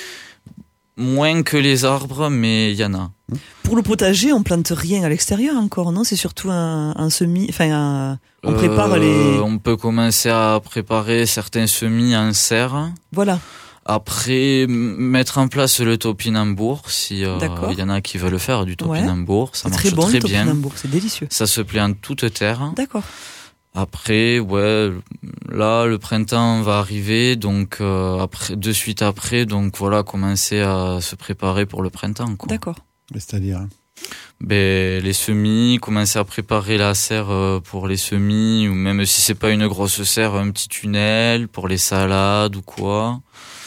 Moins que les arbres, mais il y en a. Pour le potager, on plante rien à l'extérieur encore, non? C'est surtout un, un semis, enfin, un- on prépare Euh, les, On peut commencer à préparer certains semis en serre. voilà. Après, m- mettre en place le topinambour, si euh, D'accord. il y en a qui veulent le faire, du Ouais. topinambour, ça C'est marche très bon, très le bien. topinambour, c'est délicieux. Ça se plaît en toute terre. D'accord. Après, ouais, là, le printemps va arriver, donc euh, après, de suite après, donc voilà, commencer à se préparer pour le printemps, quoi. D'accord. C'est-à-dire, hein. Ben, les semis, commencer à préparer la serre euh, pour les semis, ou même si c'est pas une grosse serre, un petit tunnel pour les salades ou quoi.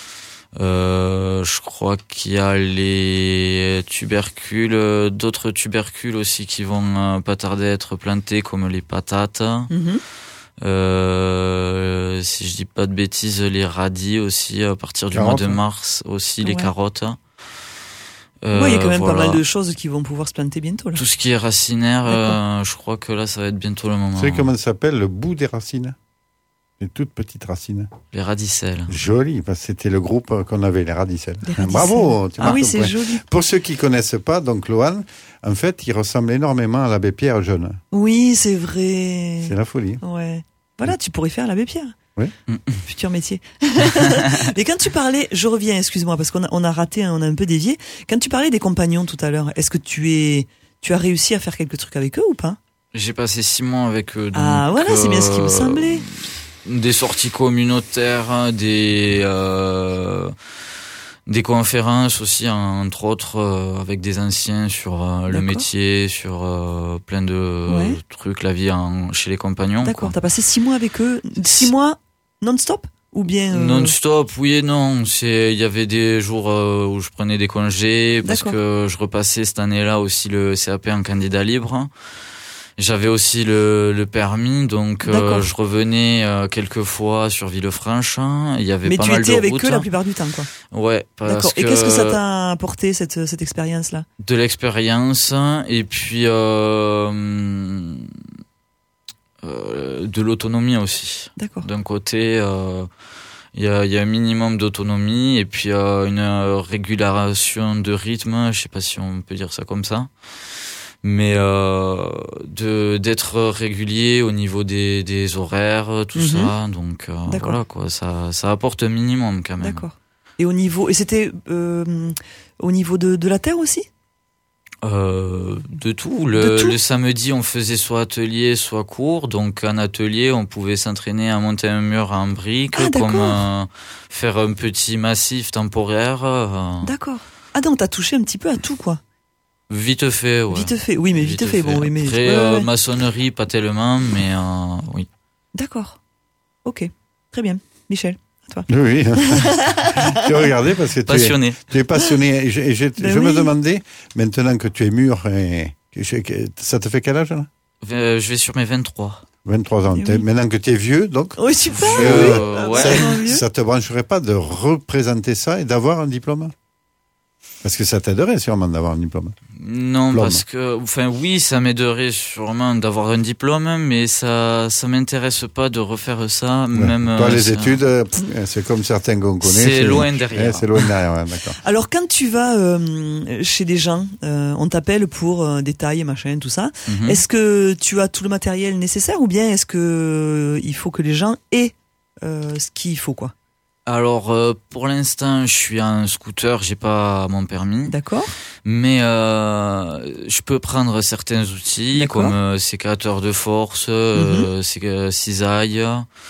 Euh, je crois qu'il y a les tubercules, euh, d'autres tubercules aussi qui vont euh, pas tarder à être plantés, comme les patates. Mhm. Euh, euh, si je dis pas de bêtises, les radis aussi, à partir du Carottes. mois de mars, aussi les Ouais. carottes. Euh, ouais, il y a quand même voilà. pas mal de choses qui vont pouvoir se planter bientôt, là. Tout ce qui est racinaire, D'accord. euh, je crois que là, ça va être bientôt le moment. Vous savez comment ça s'appelle le bout des racines? Les toutes petites racines. Les radicelles. Joli, parce que c'était le groupe qu'on avait, les radicelles. Les radicelles. Bravo. tu Ah marques oui, un c'est point. joli. Pour ceux qui connaissent pas, donc Lohan, en fait, il ressemble énormément à l'abbé Pierre jeune. Oui, c'est vrai. C'est la folie. Ouais. Voilà, tu pourrais faire l'abbé Pierre. Oui. Futur métier. Mais quand tu parlais, je reviens, excuse-moi, parce qu'on a, on a raté, on a un peu dévié. Quand tu parlais des compagnons tout à l'heure, est-ce que tu es, tu as réussi à faire quelques trucs avec eux ou pas? J'ai passé six mois avec eux. Donc, Ah, voilà, c'est bien ce qui me euh, semblait. Des sorties communautaires, des euh, des conférences aussi, entre autres, euh, avec des anciens sur euh, le D'accord. métier, sur euh, plein de Ouais. trucs, la vie en, chez les compagnons. D'accord. quoi. T'as passé six mois avec eux, six mois non-stop ou bien euh, Non-stop, oui et non. C'est, il y avait des jours euh, où je prenais des congés parce D'accord. que je repassais cette année-là aussi le C A P en candidat libre. J'avais aussi le, le permis, donc euh, D'accord. je revenais euh, quelques fois sur Villefranche. Il y avait Mais pas tu mal étais de avec routes. eux la plupart du temps, quoi. Ouais, parce D'accord. que Et qu'est-ce que ça t'a apporté cette cette expérience-là? de l'expérience et puis euh, euh, de l'autonomie aussi. D'accord. D'un côté, euh, il y a, il y a un minimum d'autonomie et puis euh, une régulation de rythme, je sais pas si on peut dire ça comme ça, mais euh, de d'être régulier au niveau des, des horaires, tout Mhm. ça. Donc euh, D'accord. voilà quoi, ça ça apporte un minimum quand même. D'accord. Et au niveau, et c'était euh, au niveau de de la terre aussi? Euh, de tout. Le, De tout le samedi, on faisait soit atelier, soit cours. Donc, en atelier, on pouvait s'entraîner à monter un mur en briques, Ah, d'accord. comme euh, faire un petit massif temporaire. euh, D'accord. Ah donc t'as touché un petit peu à tout, quoi. vite fait, ouais. Vite fait. Oui, mais vite, fait. Bon, oui, mais Après, ouais, euh, ouais. maçonnerie, pas tellement, mais euh, oui. D'accord. Ok. Très bien. Michel. Oui, oui. Tu as regardé parce que tu es, Passionné. tu es passionné. Et je, et je- Ben je me oui. demandais, maintenant que tu es mûr, et, que je- que- ça te fait quel âge là? Euh, je vais sur mes vingt-trois. vingt-trois ans. Eh T'es- oui. Maintenant que tu es vieux, donc, Oui, super. Euh, oui. ouais. Absolument vieux. ça te brancherait pas de représenter ça et d'avoir un diplôme? Parce que ça t'aiderait sûrement d'avoir un diplôme. Non, Diplôme. parce que, enfin, oui, ça m'aiderait sûrement d'avoir un diplôme, mais ça, ça m'intéresse pas de refaire ça, Ouais. même. Toi, euh, les ça- études, euh, pff, c'est comme certains qu'on connaît. C'est loin derrière. Eh, c'est loin derrière, ouais, d'accord. Alors quand tu vas euh, chez des gens, euh, on t'appelle pour euh, des tailles, machin, tout ça. Mhm. Est-ce que tu as tout le matériel nécessaire ou bien est-ce que euh, il faut que les gens aient euh, ce qu'il faut, quoi? Alors, euh, pour l'instant, je suis en scooter, j'ai pas mon permis, D'accord. mais euh, je peux prendre certains outils D'accord. comme euh, sécateur de force, euh, sé- euh, cisaille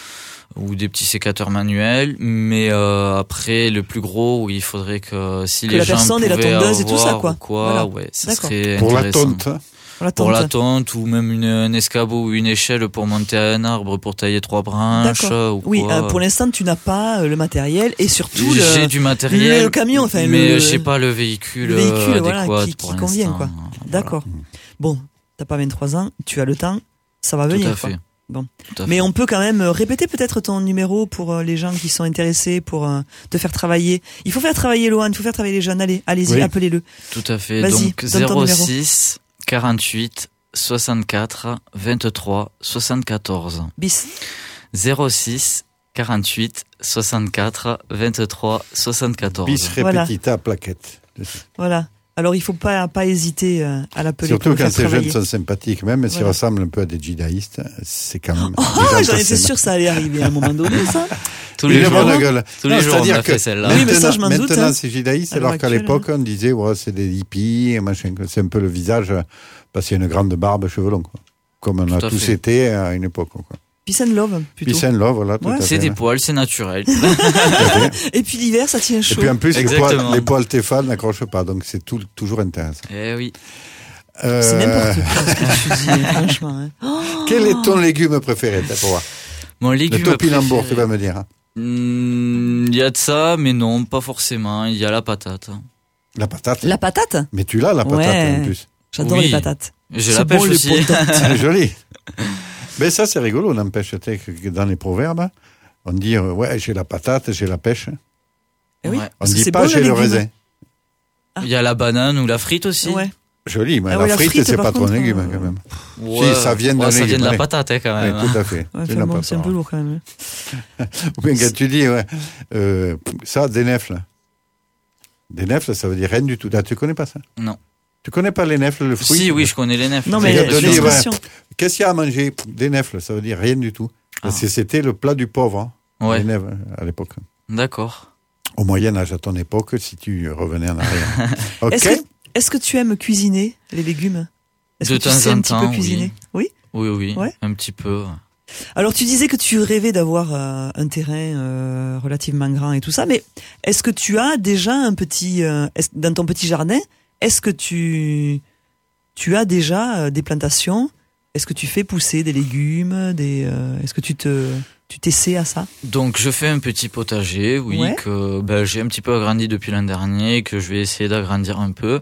ou des petits sécateurs manuels. Mais euh, après, le plus gros, où il faudrait que si Que les la gens personne ait la pouvaient tondeuse et tout ça, avoir quoi. ou quoi, Voilà. ouais, ça D'accord. serait Pour la intéressant. tonte. Voilà, Pour la tente. tonte ou même une, un escabeau ou une échelle pour monter à un arbre pour tailler trois branches. D'accord. Ou Oui, quoi. euh, pour l'instant, tu n'as pas euh, le matériel et surtout J'ai le, du matériel, le camion, enfin, mais le- j'ai pas le véhicule, le véhicule, euh, voilà, adéquat qui- pour qui convient, l'instant. quoi. Voilà. D'accord. Bon, t'as pas vingt-trois ans, tu as le temps, ça va Tout venir. à quoi. fait. Bon. Tout à Mais fait. on peut quand même euh, répéter peut-être ton numéro pour euh, les gens qui sont intéressés, pour euh, te faire travailler. Il faut faire travailler Lohan, il faut faire travailler les jeunes. Allez, allez-y, Oui. appelez-le. Tout à fait. Vas-y, Donc donne ton numéro. zéro six quarante-huit soixante-quatre vingt-trois soixante-quatorze. Bis. zéro six quarante-huit soixante-quatre vingt-trois soixante-quatorze. Bis Voilà. repetita plaquette. Voilà. Alors il faut pas pas hésiter euh, à l'appeler pour Surtout le quand faire ces jeunes travailler. sont sympathiques, même s'ils Voilà. ressemblent un peu à des djihadistes, c'est quand même. Oh, des gens j'en très étais saines. sûr que ça allait arriver à un moment donné, ça. Tous Une les jours. bonne gueule. Tous Non, les jours, on c'est-à-dire a que fait celle-là. Oui, mais ça, maintenant- je m'en doute, Maintenant, hein. c'est djihadiste, À l'heure alors qu'à actuelle, l'époque, on disait, ouais, c'est des hippies, et machin, que c'est un peu le visage, euh, parce qu'il y a une grande barbe, cheveux longs, quoi. Comme on Tout a à tous fait. été à une époque, quoi. Peace and love, plutôt. Peace and love, voilà, tout Ouais. à C'est fait. des poils, c'est naturel. Et puis l'hiver, ça tient Et chaud. puis en plus, les Exactement. poils, les poils Tefal n'accrochent pas, donc c'est tout, toujours intéressant. Eh oui. Euh, C'est n'importe quoi ce que tu dis, franchement. Hein. Oh, Quel est ton légume préféré, t'as pour voir? Mon Le légume topinambour, tu préféré. vas me dire. hein. Hmm, Il y a de ça, mais non, pas forcément. Il y a la patate. La patate. La patate. Mais tu l'as, la patate, Ouais. en plus. J'adore Oui. les patates. J'ai C'est la pêche bon, les aussi. pots de C'est joli. Mais ça, c'est rigolo, n'empêche, tu sais, que dans les proverbes, On dit, euh, ouais, j'ai la patate, j'ai la pêche. Eh oui, Ouais. On parce ne que dit c'est pas, bon, j'ai les le légumes. raisin. Il y a la banane ou la frite aussi. Ouais. Joli, mais Ah la, ouais, la frite, frite, c'est par pas trop contre, un légume, euh, quand même. Ouais. Si, ça vient d'un Ouais, ça légume, vient de la allez. patate, hein, quand Oui, même. hein. tout à fait. Ouais, C'est enfin, la bon, patate. c'est un peu lourd quand même. Ou bien quand tu dis, ouais, euh, ça, des nèfles. Des nèfles, ça veut dire rien du tout. Ah, tu connais pas ça? Non. Tu connais pas les nèfles, le fruit? Si, oui, je connais les nèfles. Non, C'est mais quand on dit, l'expression. ouais, qu'est-ce qu'il y a à manger? Des nèfles, ça veut dire rien du tout. Parce Ah. que c'était le plat du pauvre, hein, Ouais. les nèfles, à l'époque. D'accord. Au Moyen-Âge, à ton époque, si tu revenais en arrière. Ok. Est-ce que, est-ce que tu aimes cuisiner les légumes? Est-ce De que tu temps sais en un petit temps, peu oui. cuisiner? Oui. Oui, oui, Ouais. un petit peu. Alors tu disais que tu rêvais d'avoir euh, un terrain euh, relativement grand et tout ça, mais est-ce que tu as déjà un petit euh, est-ce- dans ton petit jardin, est-ce que tu tu as déjà euh, des plantations? Est-ce que tu fais pousser des légumes, des euh, est-ce que tu te tu t'essaies à ça? Donc je fais un petit potager, oui, Ouais. que ben, j'ai un petit peu agrandi depuis l'an dernier, que je vais essayer d'agrandir un peu.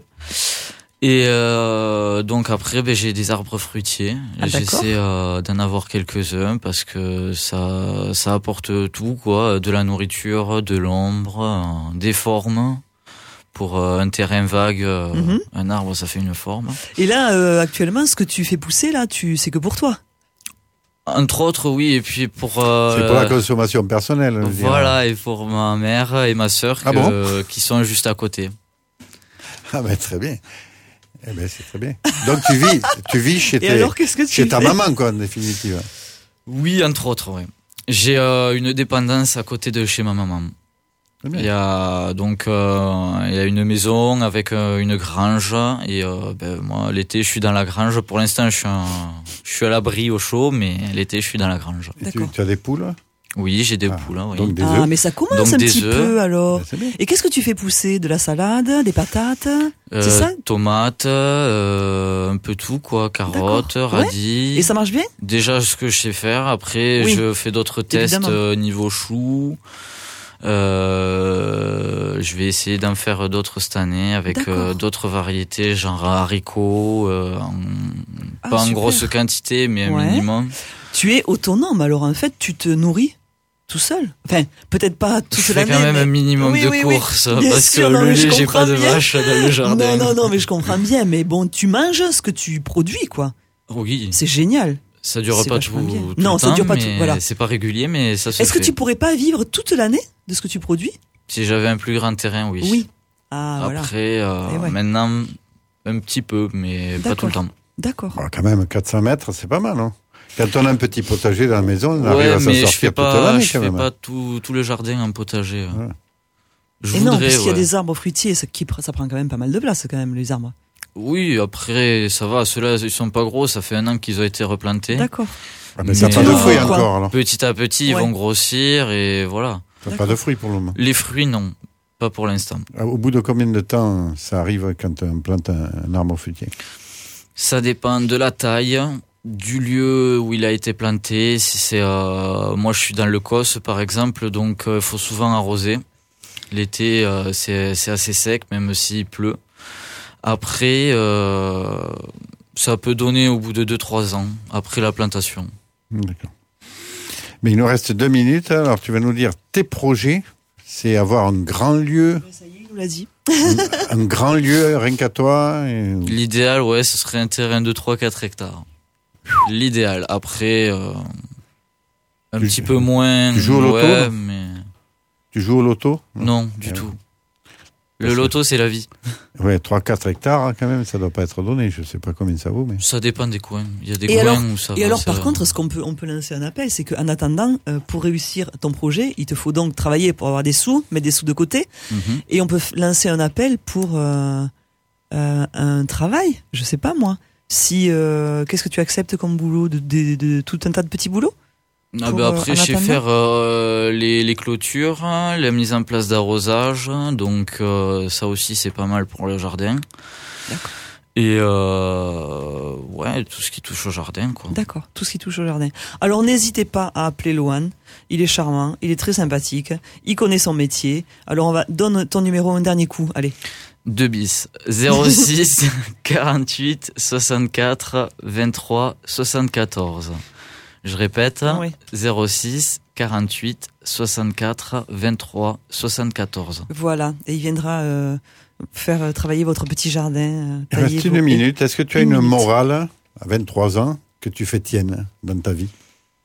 Et euh, donc après, ben, j'ai des arbres fruitiers. Ah, d'accord. J'essaie euh, d'en avoir quelques-uns parce que ça ça apporte tout, quoi, de la nourriture, de l'ombre, euh, des formes. Pour euh, un terrain vague, euh, Mhm. un arbre, ça fait une forme. Et là euh, actuellement, ce que tu fais pousser là, tu c'est que pour toi. Entre autres, oui, et puis pour... euh, C'est pour la consommation personnelle. je veux dire. Voilà, et pour ma mère et ma sœur Ah que- bon qui sont juste à côté. Ah ben très bien. Eh ben c'est très bien. Donc tu vis, tu vis chez, Et tes- alors qu'est-ce que tu chez ta fais? maman, quoi, en définitive. Oui, entre autres, oui. J'ai euh, une dépendance à côté de chez ma maman. Très bien. Il y a donc euh, il y a une maison avec euh, une grange et euh, ben, moi l'été je suis dans la grange. Pour l'instant je suis un- je suis à l'abri au chaud, mais l'été je suis dans la grange. Et tu, D'accord. tu as des poules? Oui, j'ai des Ah, poules, oui. Donc des Ah œufs. mais ça commence Donc un des petit œufs. peu alors. Ben, c'est bien. Et qu'est-ce que tu fais pousser? De la salade, des patates? Euh, C'est ça? Tomates, euh, un peu tout quoi, carottes, D'accord. Ouais. radis. Et ça marche bien? Déjà ce que je sais faire. Après Oui, je fais d'autres tests évidemment. euh, niveau chou. Euh, je vais essayer d'en faire d'autres cette année avec D'accord. euh, d'autres variétés, genre haricots, euh, en- Ah, pas en super. grosse quantité, mais un Ouais. minimum. Tu es autonome, alors en fait, tu te nourris tout seul. Enfin, peut-être pas toute Je fais l'année. quand même mais- un minimum Oui, de oui, oui. courses Bien parce sûr, que non, le mais je lait, j'ai comprends pas de bien. vache dans le jardin. Non, non, non, mais je comprends bien. Mais bon, tu manges ce que tu produis, quoi. Oui, C'est génial. ça dure c'est pas tout, vachement bien. tout Non, le ça temps, dure pas tout, mais voilà. c'est pas régulier, mais ça se Est-ce que fait. tu pourrais pas vivre toute l'année de ce que tu produis? Si j'avais un plus grand terrain, oui. Oui. Ah, voilà. Après, euh, Et ouais. maintenant, un petit peu, mais pas tout le temps. D'accord. Bon, quand même, quatre cents mètres, c'est pas mal, hein. Quand on a un petit potager dans la maison, on arrive Ouais, à s'en mais je sortir fais toute pas, l'année, je quand fais même. pas tout, tout le jardin en potager. Ouais. Je Et non, voudrais, parce qu'il y a ouais. des arbres fruitiers, ça, qui, ça prend quand même pas mal de place, quand même, les arbres. Oui, après, ça va. Ceux-là, ils sont pas gros. Ça fait un an qu'ils ont été replantés. D'accord. Ah, mais t'as Mais, pas de euh, fruits quoi. encore, alors. Petit à petit, ils Ouais. vont grossir et voilà. T'as pas de fruits pour le moment. Les fruits, non. Pas pour l'instant. Au bout de combien de temps ça arrive quand on plante un, un arbre fruitier? Ça dépend de la taille, du lieu où il a été planté. Si c'est, euh, moi, je suis dans le Causse, par exemple, donc il faut souvent arroser. L'été, euh, c'est, c'est assez sec, même s'il pleut. Après, euh, ça peut donner au bout de deux trois ans, après la plantation. D'accord. Mais il nous reste deux minutes, alors tu vas nous dire tes projets. C'est avoir un grand lieu, Ça y est, il nous l'a dit. un, un grand lieu, rien qu'à toi. Et... L'idéal, ouais, ce serait un terrain de trois quatre hectares. L'idéal. Après, euh, un Tu- petit peu moins. tu joues au loto, ouais, là mais Tu joues au loto? non, du Ouais. tout. Parce Le que- loto, c'est la vie. Ouais, trois quatre hectares, hein, quand même, ça doit pas être donné. Je sais pas combien ça vaut, mais. Ça dépend des coins. Il y a des Et coins alors- où ça Et va, alors, ça par va. contre, ce qu'on peut, on peut lancer un appel, c'est qu'en attendant, euh, pour réussir ton projet, il te faut donc travailler pour avoir des sous, mettre des sous de côté, Mhm. et on peut f- lancer un appel pour euh, euh, un travail. Je sais pas moi. Si euh, qu'est-ce que tu acceptes comme boulot, de, de, de tout un tas de petits boulots? Ah pour, bah euh, après, en je sais attendant faire euh, les, les clôtures, la mise en place d'arrosage, donc euh, ça aussi c'est pas mal pour le jardin. D'accord. Et euh, ouais, tout ce qui touche au jardin, quoi. D'accord, tout ce qui touche au jardin. Alors n'hésitez pas à appeler Lohan. Il est charmant, il est très sympathique, il connaît son métier. Alors on va donne ton numéro un dernier coup. Allez. deux bis. zéro six quarante-huit soixante-quatre vingt-trois soixante-quatorze. Je répète, Ah oui. zéro six quarante-huit soixante-quatre vingt-trois soixante-quatorze. Voilà, et il viendra euh, faire euh, travailler votre petit jardin. Euh, Il reste une vos... minute. Est-ce que tu as une, une morale à vingt-trois ans que tu fais tienne dans ta vie?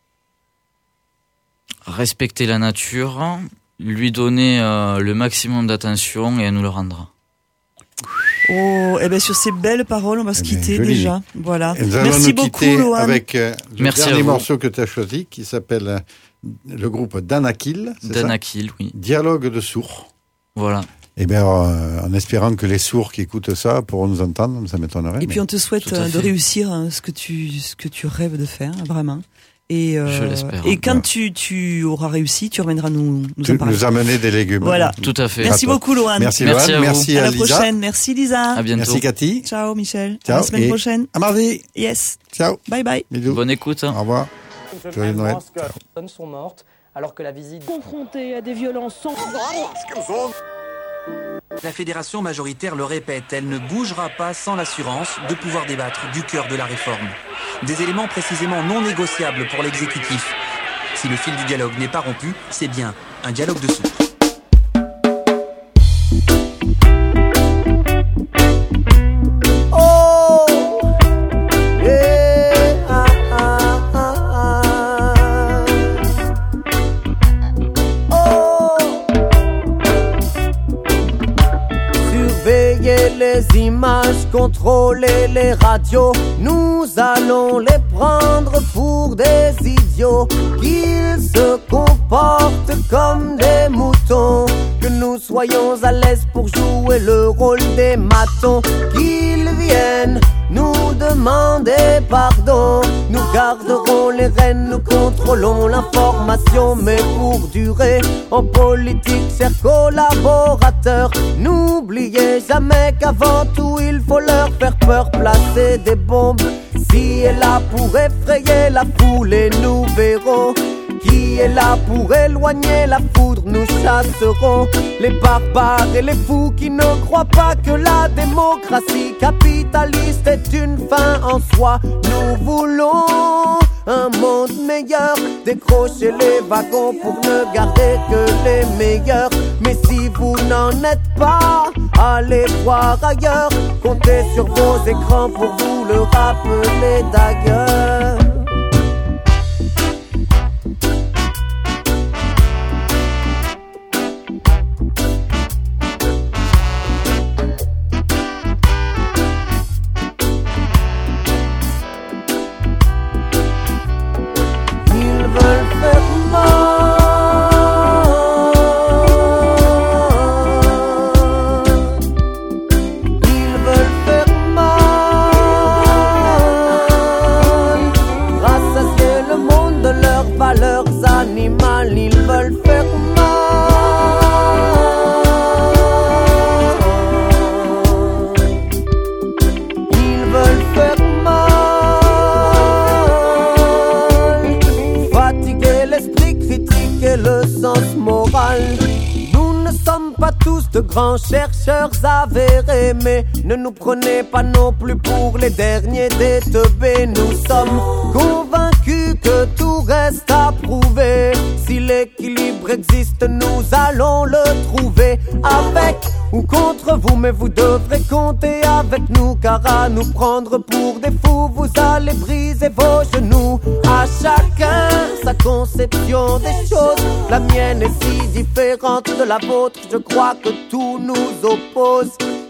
Respecter la nature, lui donner euh, le maximum d'attention et elle nous le rendra. Oh, et bien sur ces belles paroles, on va se Eh bien, quitter joli. déjà. Voilà. Et nous allons Merci nous beaucoup, quitter Lohan. avec euh, le Merci à dernier vous. morceau que tu as choisi, qui s'appelle euh, le groupe Danakil. c'est ça Danakil, oui. Dialogue de sourds. Voilà. Eh bien, euh, en espérant que les sourds qui écoutent ça pourront nous entendre, ça m'étonnerait. Et mais- puis on te souhaite Tout à euh, de fait. réussir hein, ce que tu ce que tu rêves de faire, vraiment. Et, euh, Je l'espère. Et quand Ouais. tu, tu auras réussi, tu reviendras nous, nous Tu en parler. nous amener des légumes. Voilà. Tout à fait. Merci À toi. beaucoup, Lohan. Merci, Merci Lohan. à vous. Merci À à, la Lisa. prochaine. Merci, Lisa. À bientôt. Merci, Cathy. Ciao, Michel. Ciao. À la semaine Et prochaine. À mardi. Yes. Ciao. Bye bye. Bisous. Bonne écoute. Au revoir. Joyeux Noël. Que les personnes sont mortes alors que la visite. Confrontés à des violences sans... La fédération majoritaire le répète, elle ne bougera pas sans l'assurance de pouvoir débattre du cœur de la réforme. Des éléments précisément non négociables pour l'exécutif. Si le fil du dialogue n'est pas rompu, c'est bien un dialogue de sourds. Oh, yeah, ah, ah, ah, ah. Oh, surveiller les images, contrôler les radios, nous allons les prendre pour des idiots, qu'ils se comportent comme des moutons, que nous soyons à l'aise pour jouer le rôle des matons, qu'ils viennent nous demander pardon. Nous garderons les rênes, nous contrôlons l'information, mais pour durer en politique, chers collaborateurs, n'oubliez jamais qu'avant tout il faut leur faire peur, placer des bombes si et là pour effrayer la foule, et nous verrons qui est là pour éloigner la foudre. Nous chasserons les barbares et les fous qui ne croient pas que la démocratie capitaliste est une fin en soi. Nous voulons un monde meilleur, décrocher les wagons pour ne garder que les meilleurs. Mais si vous n'en êtes pas, allez voir ailleurs, comptez sur vos écrans pour vous le rappeler d'ailleurs. Ils veulent faire mal. Ils veulent faire mal. Rassasier le monde de leurs valeurs animales. Ils veulent faire mal. Ils veulent faire mal. Fatiguer l'esprit critique et le sens moral. Nous ne sommes pas tous de grands chercheurs avérés, mais ne nous prenez pas non plus pour les derniers des teubés. Nous sommes convaincus que tout reste à prouver. Si l'équilibre existe, nous allons le trouver. Avec ou contre vous, mais vous devrez compter avec nous, car à nous prendre pour des fous, vous allez briser vos genoux. À chacun sa conception des choses, la mienne est si différente de la vôtre, je crois que tout nous oppose.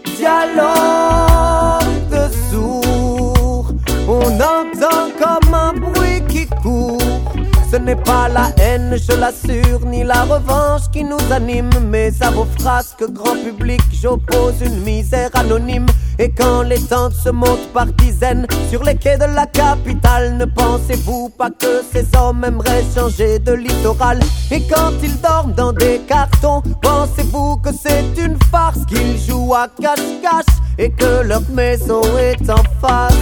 Dialogue de sourds, on entend comme un bruit qui court. Ce n'est pas la haine, je l'assure, ni la revanche qui nous anime, mais à vos frasques grand public j'oppose une misère anonyme. Et quand les tentes se montent partisanes sur les quais de la capitale, ne pensez-vous pas que ces hommes aimeraient changer de littoral? Et quand ils dorment dans des cartons, pensez-vous que c'est une farce qu'ils jouent à cache-cache et que leur maison est en face?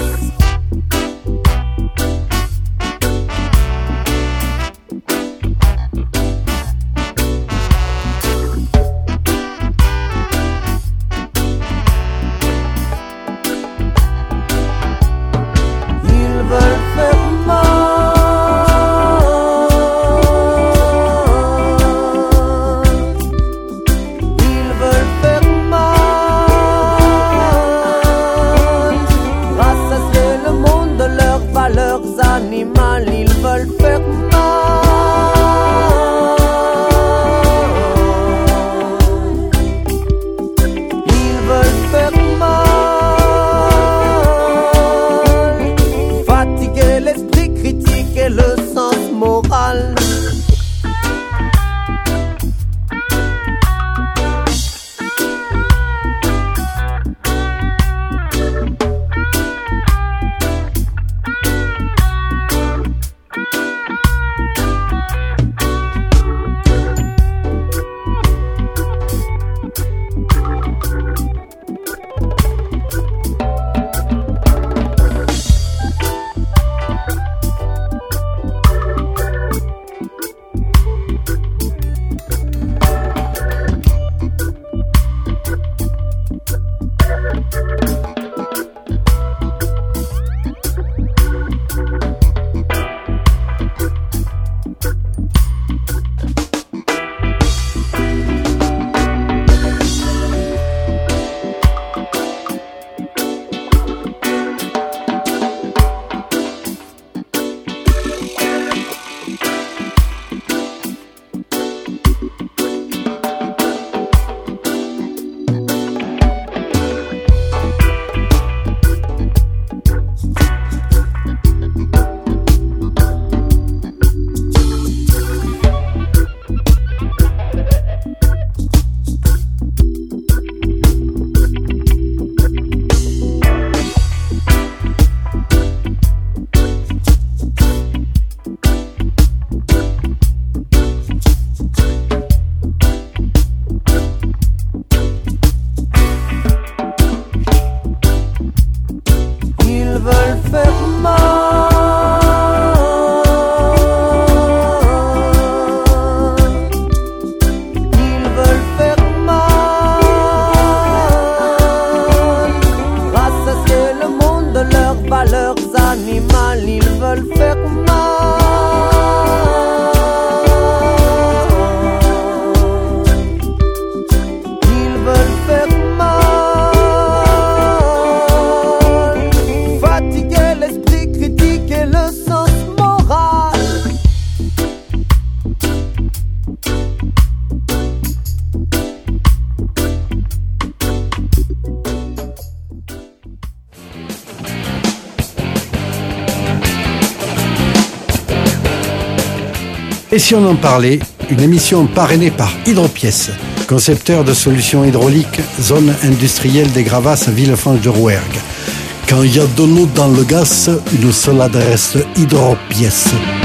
Ils veulent faire mal. Et si on en parlait, une émission parrainée par Hydropièces, concepteur de solutions hydrauliques, zone industrielle des Gravasses, Villefranche de Rouergue. Quand il y a de l'eau dans le gaz, une seule adresse, Hydropièces.